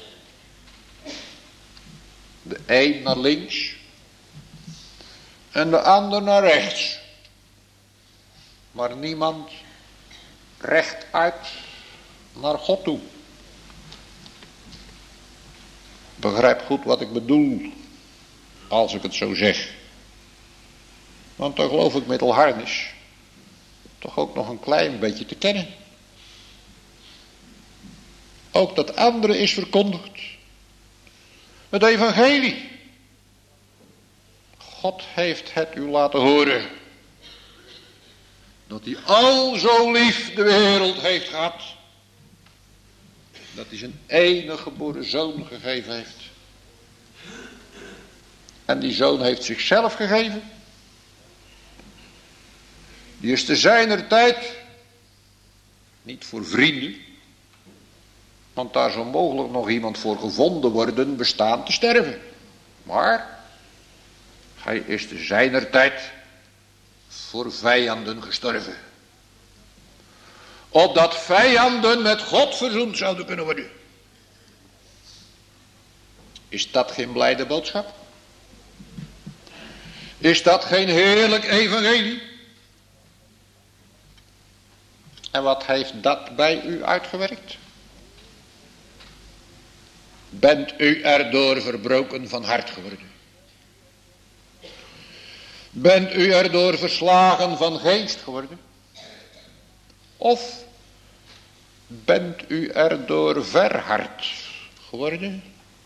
De een naar links en de ander naar rechts. Maar niemand rechtuit naar God toe. Begrijp goed wat ik bedoel, als ik het zo zeg. Want dan geloof ik Middelharnis toch ook nog een klein beetje te kennen. Ook dat andere is verkondigd. Het evangelie. God heeft het u laten horen. Dat hij al zo lief de wereld heeft gehad. Dat hij zijn enige geboren zoon gegeven heeft. En die zoon heeft zichzelf gegeven. Die is te zijner tijd niet voor vrienden. Want daar zou mogelijk nog iemand voor gevonden worden bestaan te sterven. Maar hij is te zijner tijd voor vijanden gestorven. opdat vijanden met God verzoend zouden kunnen worden. Is dat geen blijde boodschap? Is dat geen heerlijk evangelie? En wat heeft dat bij u uitgewerkt? Bent u erdoor verbroken van hart geworden? Bent u erdoor verslagen van geest geworden? Of bent u erdoor verhard geworden?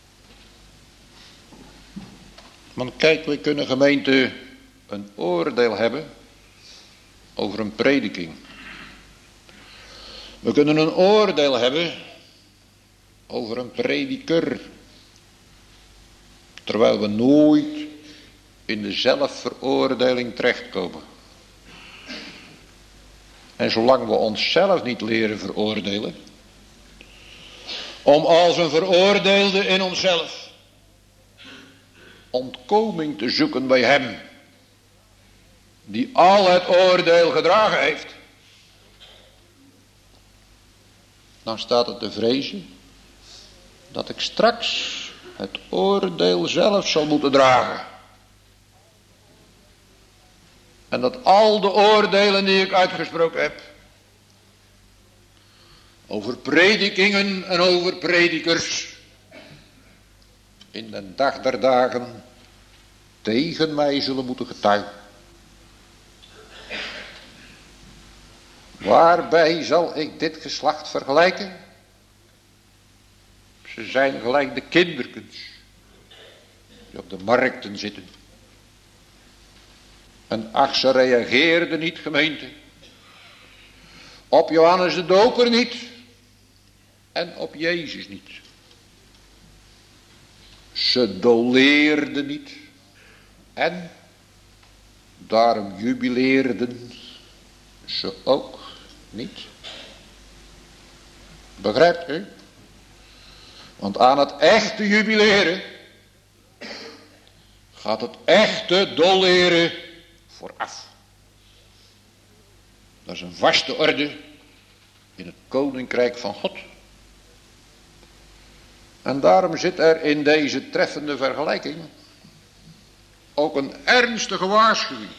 Want kijk, we kunnen gemeente een oordeel hebben over een prediking. We kunnen een oordeel hebben over een prediker. Terwijl we nooit in de zelfveroordeling terechtkomen. En zolang we onszelf niet leren veroordelen, om als een veroordeelde in onszelf ontkoming te zoeken bij hem, die al het oordeel gedragen heeft, dan staat het te vrezen dat ik straks het oordeel zelf zal moeten dragen. En dat al de oordelen die ik uitgesproken heb, over predikingen en over predikers, in de dag der dagen tegen mij zullen moeten getuigen. Waarbij zal ik dit geslacht vergelijken? Ze zijn gelijk de kinderkens die op de markten zitten. En ach, ze reageerden niet, gemeente. Op Johannes de Doper niet. En op Jezus niet. Ze doleerden niet. En daarom jubileerden ze ook niet. Begrijpt u? Want aan het echte jubileren gaat het echte doleren vooraf. Dat is een vaste orde in het koninkrijk van God. En daarom zit er in deze treffende vergelijking ook een ernstige waarschuwing.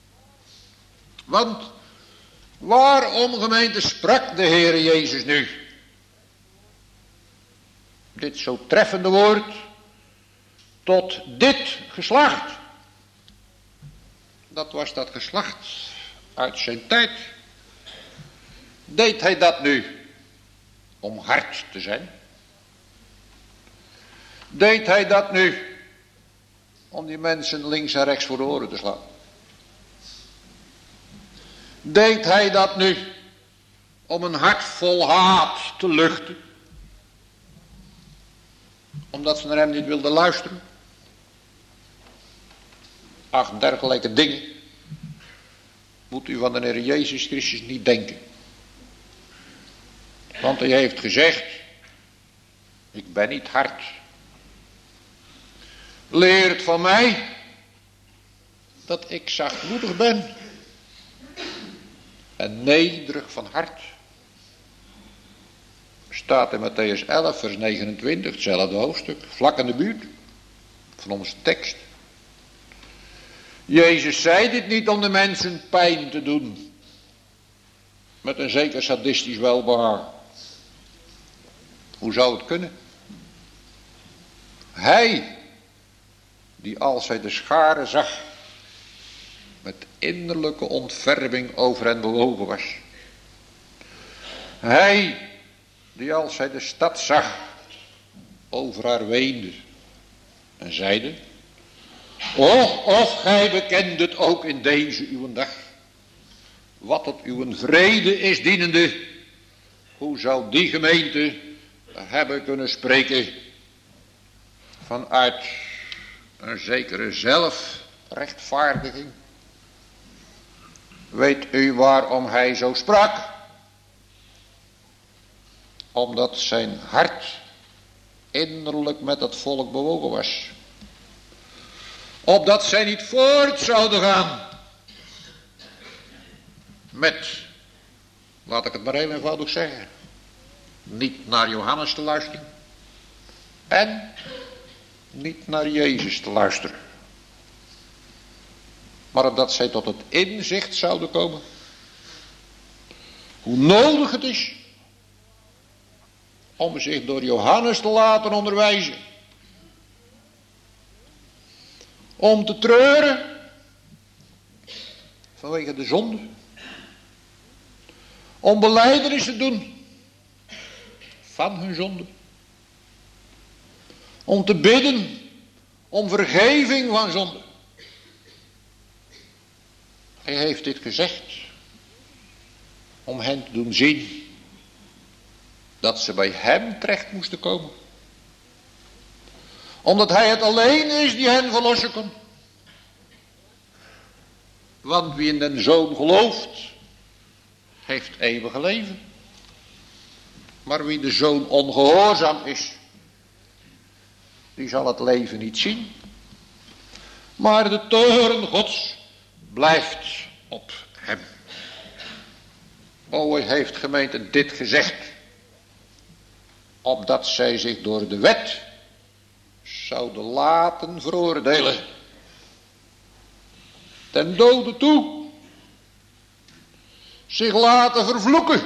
Want waarom, gemeente, sprak de Heere Jezus nu dit zo treffende woord tot dit geslacht? Dat was dat geslacht uit zijn tijd. Deed hij dat nu om hard te zijn? Deed hij dat nu om die mensen links en rechts voor de oren te slaan? Deed hij dat nu om een hart vol haat te luchten? Omdat ze naar hem niet wilden luisteren? Ach, dergelijke dingen moet u van de Heer Jezus Christus niet denken. Want hij heeft gezegd, ik ben niet hard. Leert van mij dat ik zachtmoedig ben en nederig van hart. Staat in Mattheüs 11 vers 29, hetzelfde hoofdstuk, vlak in de buurt van onze tekst. Jezus zei dit niet om de mensen pijn te doen, met een zeker sadistisch welbehagen. Hoe zou het kunnen? Hij, die als hij de scharen zag, met innerlijke ontferming over hen bewogen was. Hij, die als hij de stad zag, over haar weende en zeide, of gij bekent het ook in deze uw dag, wat tot uw vrede is dienende, hoe zou die gemeente hebben kunnen spreken vanuit een zekere zelfrechtvaardiging? Weet u waarom hij zo sprak? Omdat zijn hart innerlijk met het volk bewogen was. Opdat zij niet voort zouden gaan met Laat ik het maar heel eenvoudig zeggen. Niet naar Johannes te luisteren. En niet naar Jezus te luisteren. Maar opdat zij tot het inzicht zouden komen. Hoe nodig het is. Om zich door Johannes te laten onderwijzen. Om te treuren. Vanwege de zonde. Om belijdenis te doen. Van hun zonde. Om te bidden. Om vergeving van zonde. Hij heeft dit gezegd. Om hen te doen zien. Dat ze bij hem terecht moesten komen. Omdat hij het alleen is die hen verlossen kon. Want wie in den Zoon gelooft, heeft eeuwige leven. Maar wie de Zoon ongehoorzaam is, die zal het leven niet zien. Maar de toorn Gods blijft op hem. O, hij heeft gemeente dit gezegd. Opdat zij zich door de wet zouden laten veroordelen. Ten dode toe. Zich laten vervloeken.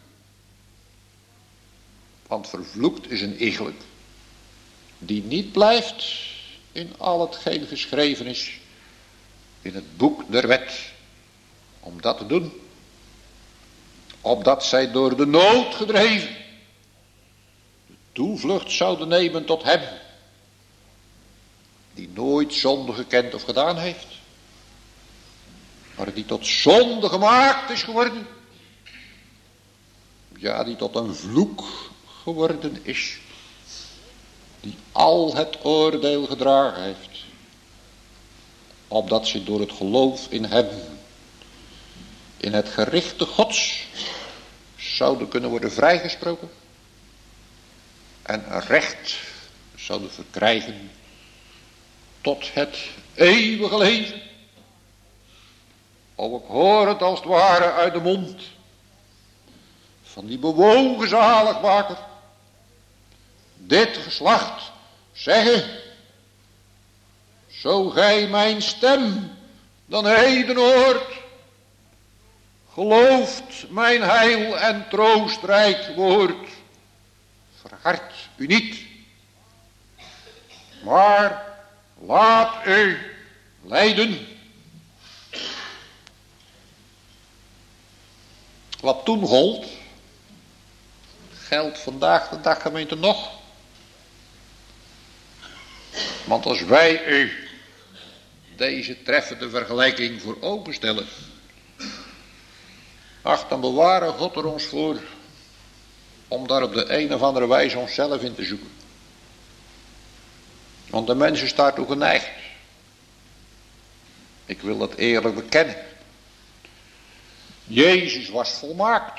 Want vervloekt is een iegelijk. Die niet blijft in al hetgeen geschreven is. In het boek der wet. Om dat te doen. Opdat zij door de nood gedreven. De toevlucht zouden nemen tot hem. Die nooit zonde gekend of gedaan heeft. Maar die tot zonde gemaakt is geworden. Ja, die tot een vloek geworden is. Die al het oordeel gedragen heeft. Opdat ze door het geloof in hem. In het gerichte Gods. Zouden kunnen worden vrijgesproken. En een recht zouden verkrijgen. Tot het eeuwige leven. Oh, ik hoor het als het ware uit de mond. Van die bewogen zaligmaker. Dit geslacht zeggen. Zo gij mijn stem dan heden hoort. Gelooft mijn heil en troostrijk woord. Verhard u niet. Maar laat u lijden. Wat toen gold, geldt vandaag de dag gemeente nog. Want als wij u deze treffende vergelijking voor ogen stellen. Ach, dan bewaren God er ons voor. Om daar op de een of andere wijze onszelf in te zoeken. Want de mens is daartoe geneigd. Ik wil dat eerlijk bekennen. Jezus was volmaakt.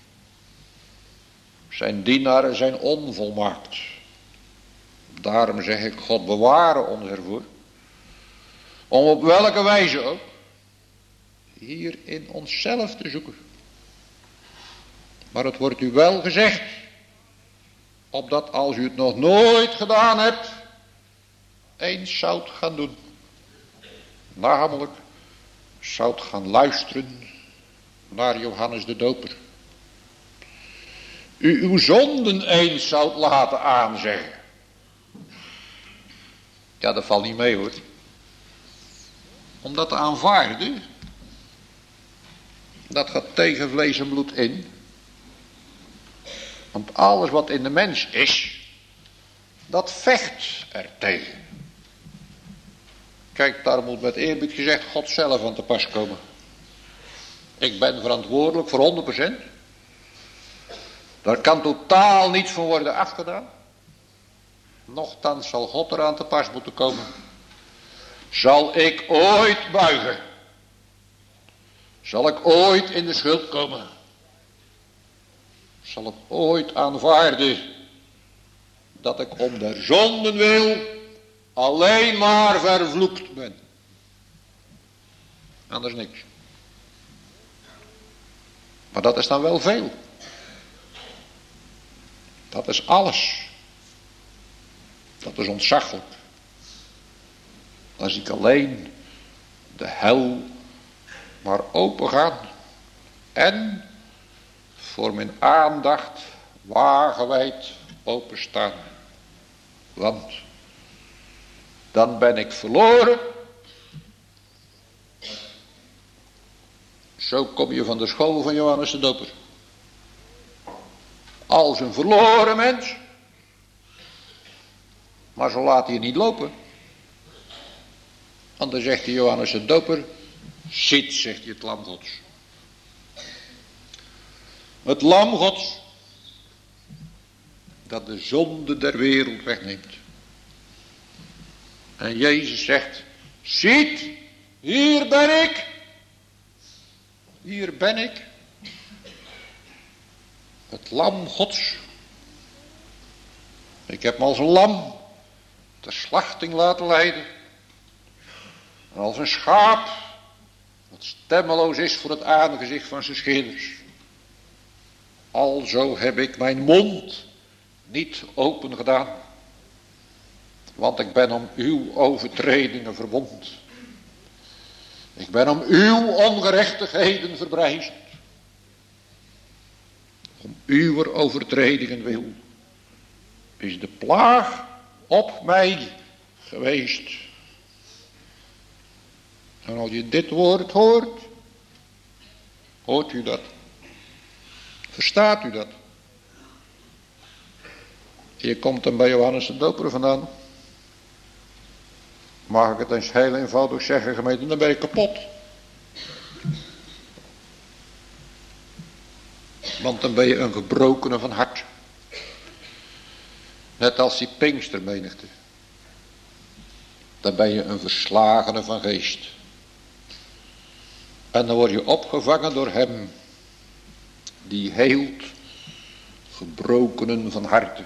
Zijn dienaren zijn onvolmaakt. Daarom zeg ik, God beware ons ervoor. Om op welke wijze ook. Hier in onszelf te zoeken. Maar het wordt u wel gezegd. Opdat als u het nog nooit gedaan hebt. Eens zoudt gaan doen. Namelijk. Zoudt gaan luisteren. Naar Johannes de Doper. U uw zonden eens zoudt laten aanzeggen. Ja, dat valt niet mee hoor. Om dat te aanvaarden. Dat gaat tegen vlees en bloed in. Want alles wat in de mens is. Dat vecht er tegen. Kijk, daar moet met eerbied gezegd God zelf aan te pas komen. Ik ben verantwoordelijk voor 100%. Daar kan totaal niets van worden afgedaan. Nochtans zal God eraan te pas moeten komen. Zal ik ooit buigen? Zal ik ooit in de schuld komen? Zal ik ooit aanvaarden dat ik om der zonden wil alleen maar vervloekt ben? Anders niks. Maar dat is dan wel veel. Dat is alles. Dat is ontzaglijk. Als ik alleen de hel maar opengaan en voor mijn aandacht wagenwijd openstaan. Want dan ben ik verloren. Zo kom je van de school van Johannes de Doper. Als een verloren mens. Maar zo laat hij je niet lopen. Want dan zegt hij Johannes de Doper. Ziet, zegt hij, het lam Gods. Het lam Gods. Dat de zonde der wereld wegneemt. En Jezus zegt. Ziet, hier ben ik. Hier ben ik. Het lam Gods. Ik heb me als een lam ter slachting laten leiden. En als een schaap dat stemmeloos is voor het aangezicht van zijn scheerders. Alzo heb ik mijn mond niet open gedaan. Want ik ben om uw overtredingen verwond. Ik ben om uw ongerechtigheden verbrijzeld. Om uw overtredingen wil is de plaag op mij geweest. En als je dit woord hoort, hoort u dat? Verstaat u dat? Je komt dan bij Johannes de Doper vandaan. Mag ik het eens heel eenvoudig zeggen, gemeente, dan ben je kapot. Want dan ben je een gebrokene van hart. Net als die Pinkstermenigte. Dan ben je een verslagene van geest. En dan word je opgevangen door hem. Die heelt gebrokenen van harte.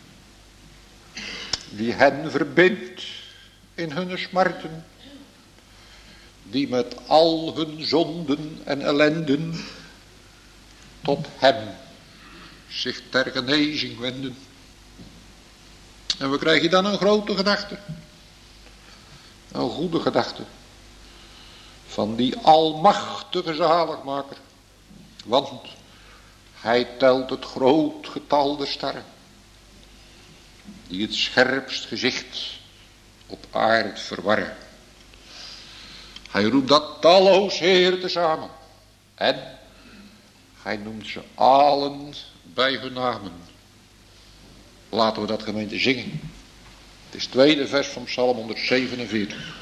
Die hen verbindt in hun smarten. Die met al hun zonden en ellenden tot hem zich ter genezing wenden. En wat krijg je dan? Een grote gedachte. Een goede gedachte. Van die almachtige zaligmaker. Want hij telt het groot getal der sterren. Die het scherpst gezicht op aarde verwarren. Hij roept dat talloos Heer tezamen. En hij noemt ze allen bij hun namen. Laten we dat, gemeente, zingen. Het is het tweede vers van Psalm 147.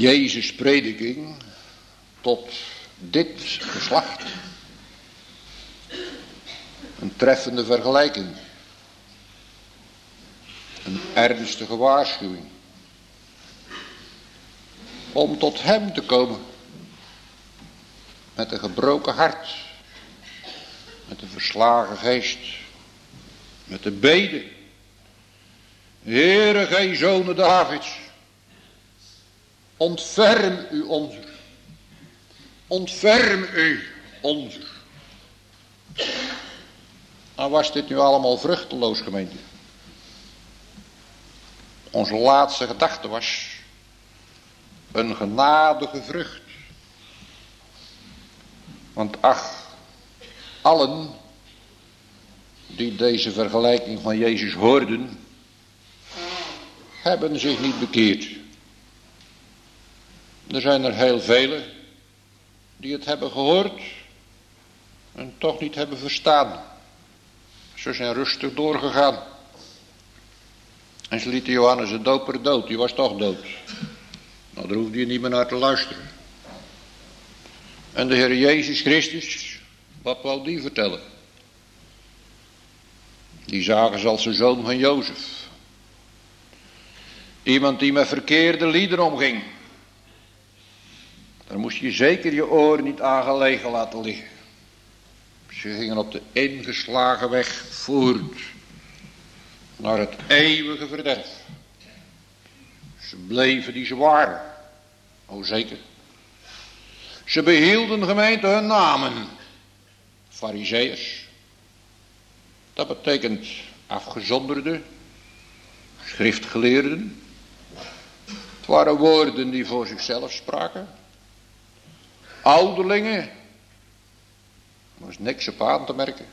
Jezus' prediking tot dit geslacht. Een treffende vergelijking. Een ernstige waarschuwing. Om tot hem te komen. Met een gebroken hart. Met een verslagen geest. Met de bede. Heere, gij zonen Davids. Ontferm u onzer. Ontferm u onzer. Nou was dit nu allemaal vruchteloos, gemeente. Onze laatste gedachte was een genadige vrucht. Want ach, allen die deze vergelijking van Jezus hoorden, hebben zich niet bekeerd. Er zijn er heel velen die het hebben gehoord en toch niet hebben verstaan. Ze zijn rustig doorgegaan. En ze lieten Johannes de Doper dood, die was toch dood. Nou, daar hoefde je niet meer naar te luisteren. En de Heer Jezus Christus, wat wou die vertellen? Die zagen ze als de zoon van Jozef. Iemand die met verkeerde lieden omging. Daar moest je zeker je oren niet aangelegen laten liggen. Ze gingen op de ingeslagen weg voort. Naar het eeuwige verderf. Ze bleven die ze waren. O zeker. Ze behielden, gemeente, hun namen. Farizeeërs. Dat betekent afgezonderde. Schriftgeleerden. Het waren woorden die voor zichzelf spraken. Ouderlingen. Er was niks op aan te merken.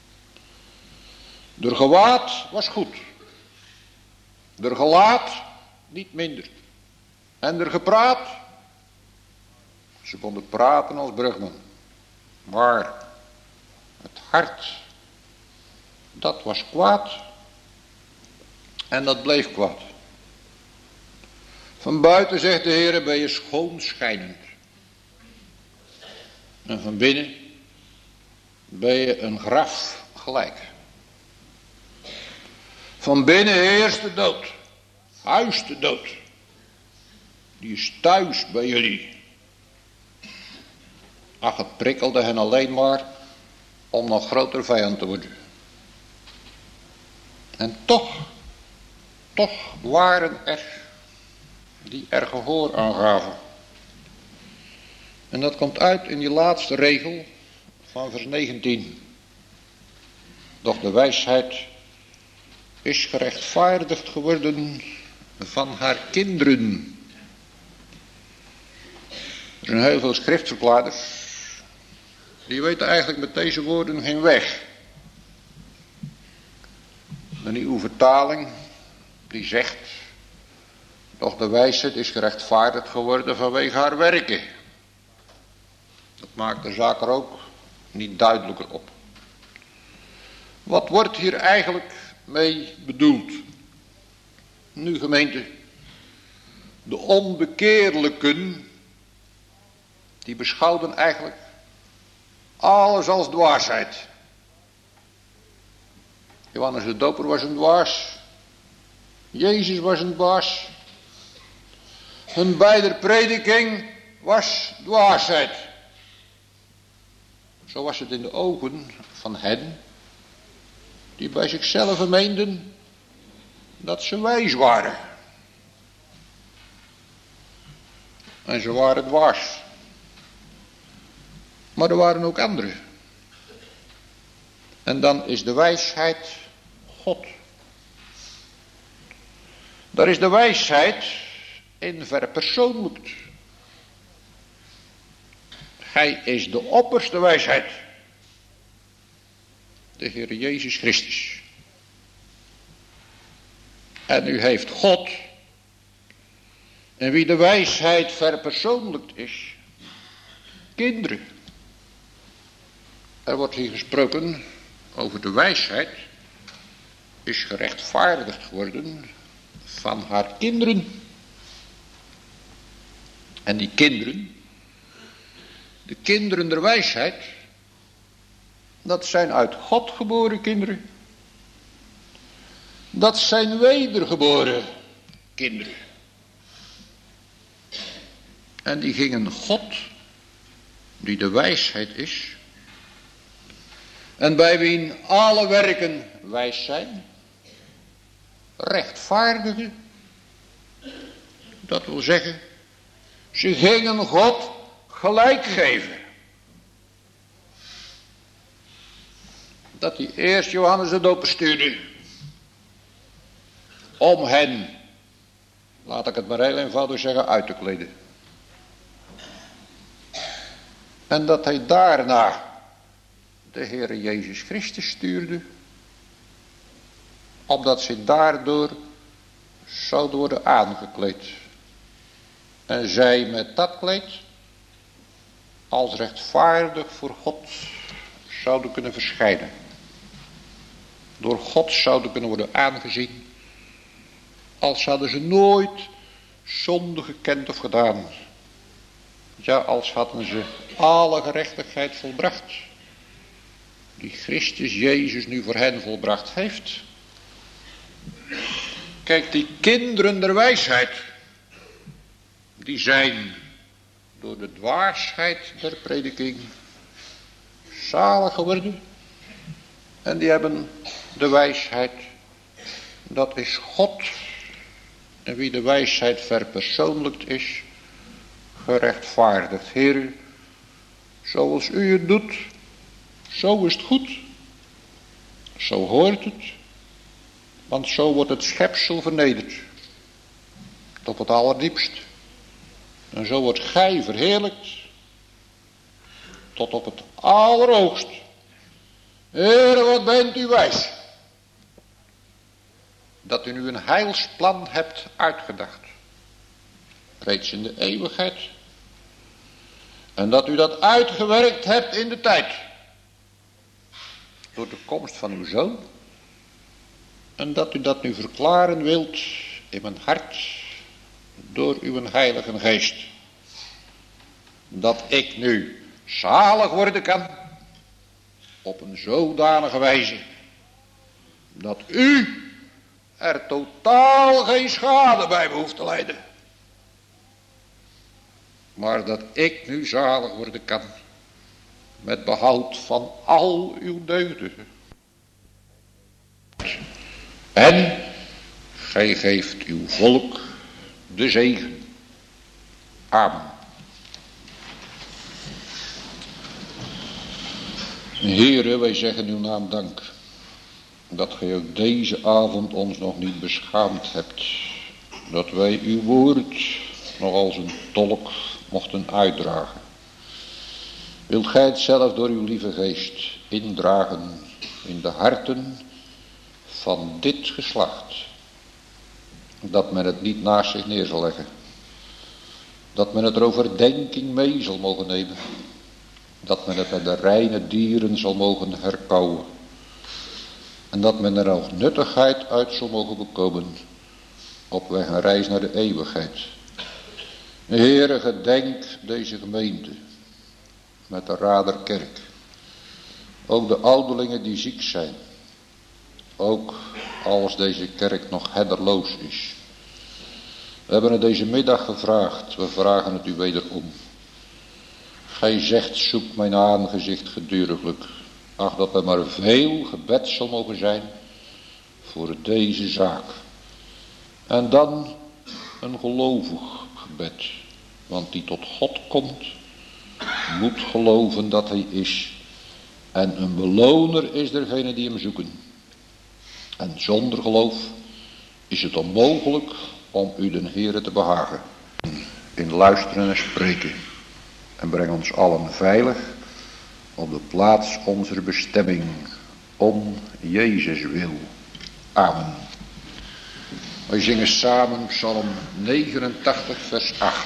De gewaad was goed. De gelaat niet minder. En de gepraat. Ze konden praten als brugman. Maar het hart, dat was kwaad. En dat bleef kwaad. Van buiten, zegt de Heer, ben je schoonschijnend. En van binnen ben je een graf gelijk. Van binnen heerst de dood. Huist de dood. Die is thuis bij jullie. Ach, het prikkelde hen alleen maar om nog groter vijand te worden. En toch waren er die er gehoor aan gaven. En dat komt uit in die laatste regel van vers 19. Doch de wijsheid is gerechtvaardigd geworden van haar kinderen. Er zijn heel veel schriftverklaarders. Die weten eigenlijk met deze woorden geen weg. De nieuwe vertaling die zegt. Doch de wijsheid is gerechtvaardigd geworden vanwege haar werken. Dat maakt de zaak er ook niet duidelijker op. Wat wordt hier eigenlijk mee bedoeld? Nu gemeente, de onbekeerlijken, die beschouwden eigenlijk alles als dwaasheid. Johannes de Doper was een dwaas. Jezus was een dwaas. Hun beider prediking was dwaasheid. Zo was het in de ogen van hen die bij zichzelf meenden dat ze wijs waren. En ze waren dwaas. Maar er waren ook anderen. En dan is de wijsheid God. Daar is de wijsheid in verpersoonlijkt. Hij is de opperste wijsheid. De Heer Jezus Christus. En u heeft God. En wie de wijsheid verpersoonlijkt is. Kinderen. Er wordt hier gesproken over de wijsheid. Is gerechtvaardigd geworden van haar kinderen. En die kinderen, de kinderen der wijsheid, dat zijn uit God geboren kinderen. Dat zijn wedergeboren kinderen. En die gingen God, die de wijsheid is, en bij wien alle werken wijs zijn, rechtvaardigen. Dat wil zeggen, ze gingen God gelijk geven. Dat hij eerst Johannes de Doper stuurde. Om hen, laat ik het maar heel eenvoudig zeggen, uit te kleden. En dat hij daarna de Heere Jezus Christus stuurde. Opdat ze daardoor zouden worden aangekleed. En zij met dat kleed als rechtvaardig voor God zouden kunnen verschijnen. Door God zouden kunnen worden aangezien. Als hadden ze nooit zonde gekend of gedaan. Ja, als hadden ze alle gerechtigheid volbracht. Die Christus Jezus nu voor hen volbracht heeft. Kijk, die kinderen der wijsheid. Die zijn door de dwaasheid der prediking zalig geworden. En die hebben de wijsheid. Dat is God. En wie de wijsheid verpersoonlijkt is, gerechtvaardigd. Heer, zoals u het doet, zo is het goed. Zo hoort het. Want zo wordt het schepsel vernederd. Tot het allerdiepst. En zo wordt gij verheerlijkt. Tot op het allerhoogst. Heer, wat bent u wijs. Dat u nu een heilsplan hebt uitgedacht. Reeds in de eeuwigheid. En dat u dat uitgewerkt hebt in de tijd. Door de komst van uw zoon. En dat u dat nu verklaren wilt in mijn hart. Door uw heilige geest. Dat ik nu zalig worden kan. Op een zodanige wijze. Dat u er totaal geen schade bij behoeft te lijden. Maar dat ik nu zalig worden kan. Met behoud van al uw deugden. En gij geeft uw volk de zegen. Amen. Heere, wij zeggen uw naam dank. Dat gij ook deze avond ons nog niet beschaamd hebt. Dat wij uw woord nog als een tolk mochten uitdragen. Wilt gij het zelf door uw lieve geest indragen in de harten van dit geslacht. Dat men het niet naast zich neer zal leggen. Dat men het er overdenking mee zal mogen nemen. Dat men het met de reine dieren zal mogen herkauwen. En dat men er ook nuttigheid uit zal mogen bekomen. Op weg en reis naar de eeuwigheid. Heere, gedenk deze gemeente. Met de Raderkerk. Ook de ouderlingen die ziek zijn. Ook als deze kerk nog herderloos is. We hebben het deze middag gevraagd. We vragen het u wederom. Gij zegt, zoek mijn aangezicht geduriglijk. Ach, dat er maar veel gebed zal mogen zijn voor deze zaak. En dan een gelovig gebed. Want die tot God komt, moet geloven dat hij is. En een beloner is degene die hem zoeken. En zonder geloof is het onmogelijk om u den Heere te behagen. In luisteren en spreken. En breng ons allen veilig op de plaats onze bestemming. Om Jezus wil. Amen. Wij zingen samen Psalm 89 vers 8.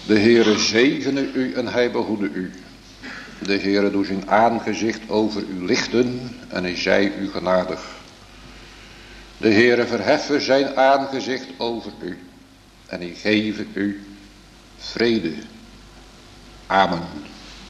De Heere zegene u en hij behoede u. De Heere doet zijn aangezicht over u lichten en hij zij u genadig. De Heere verheffen zijn aangezicht over u en hij geven u vrede. Amen.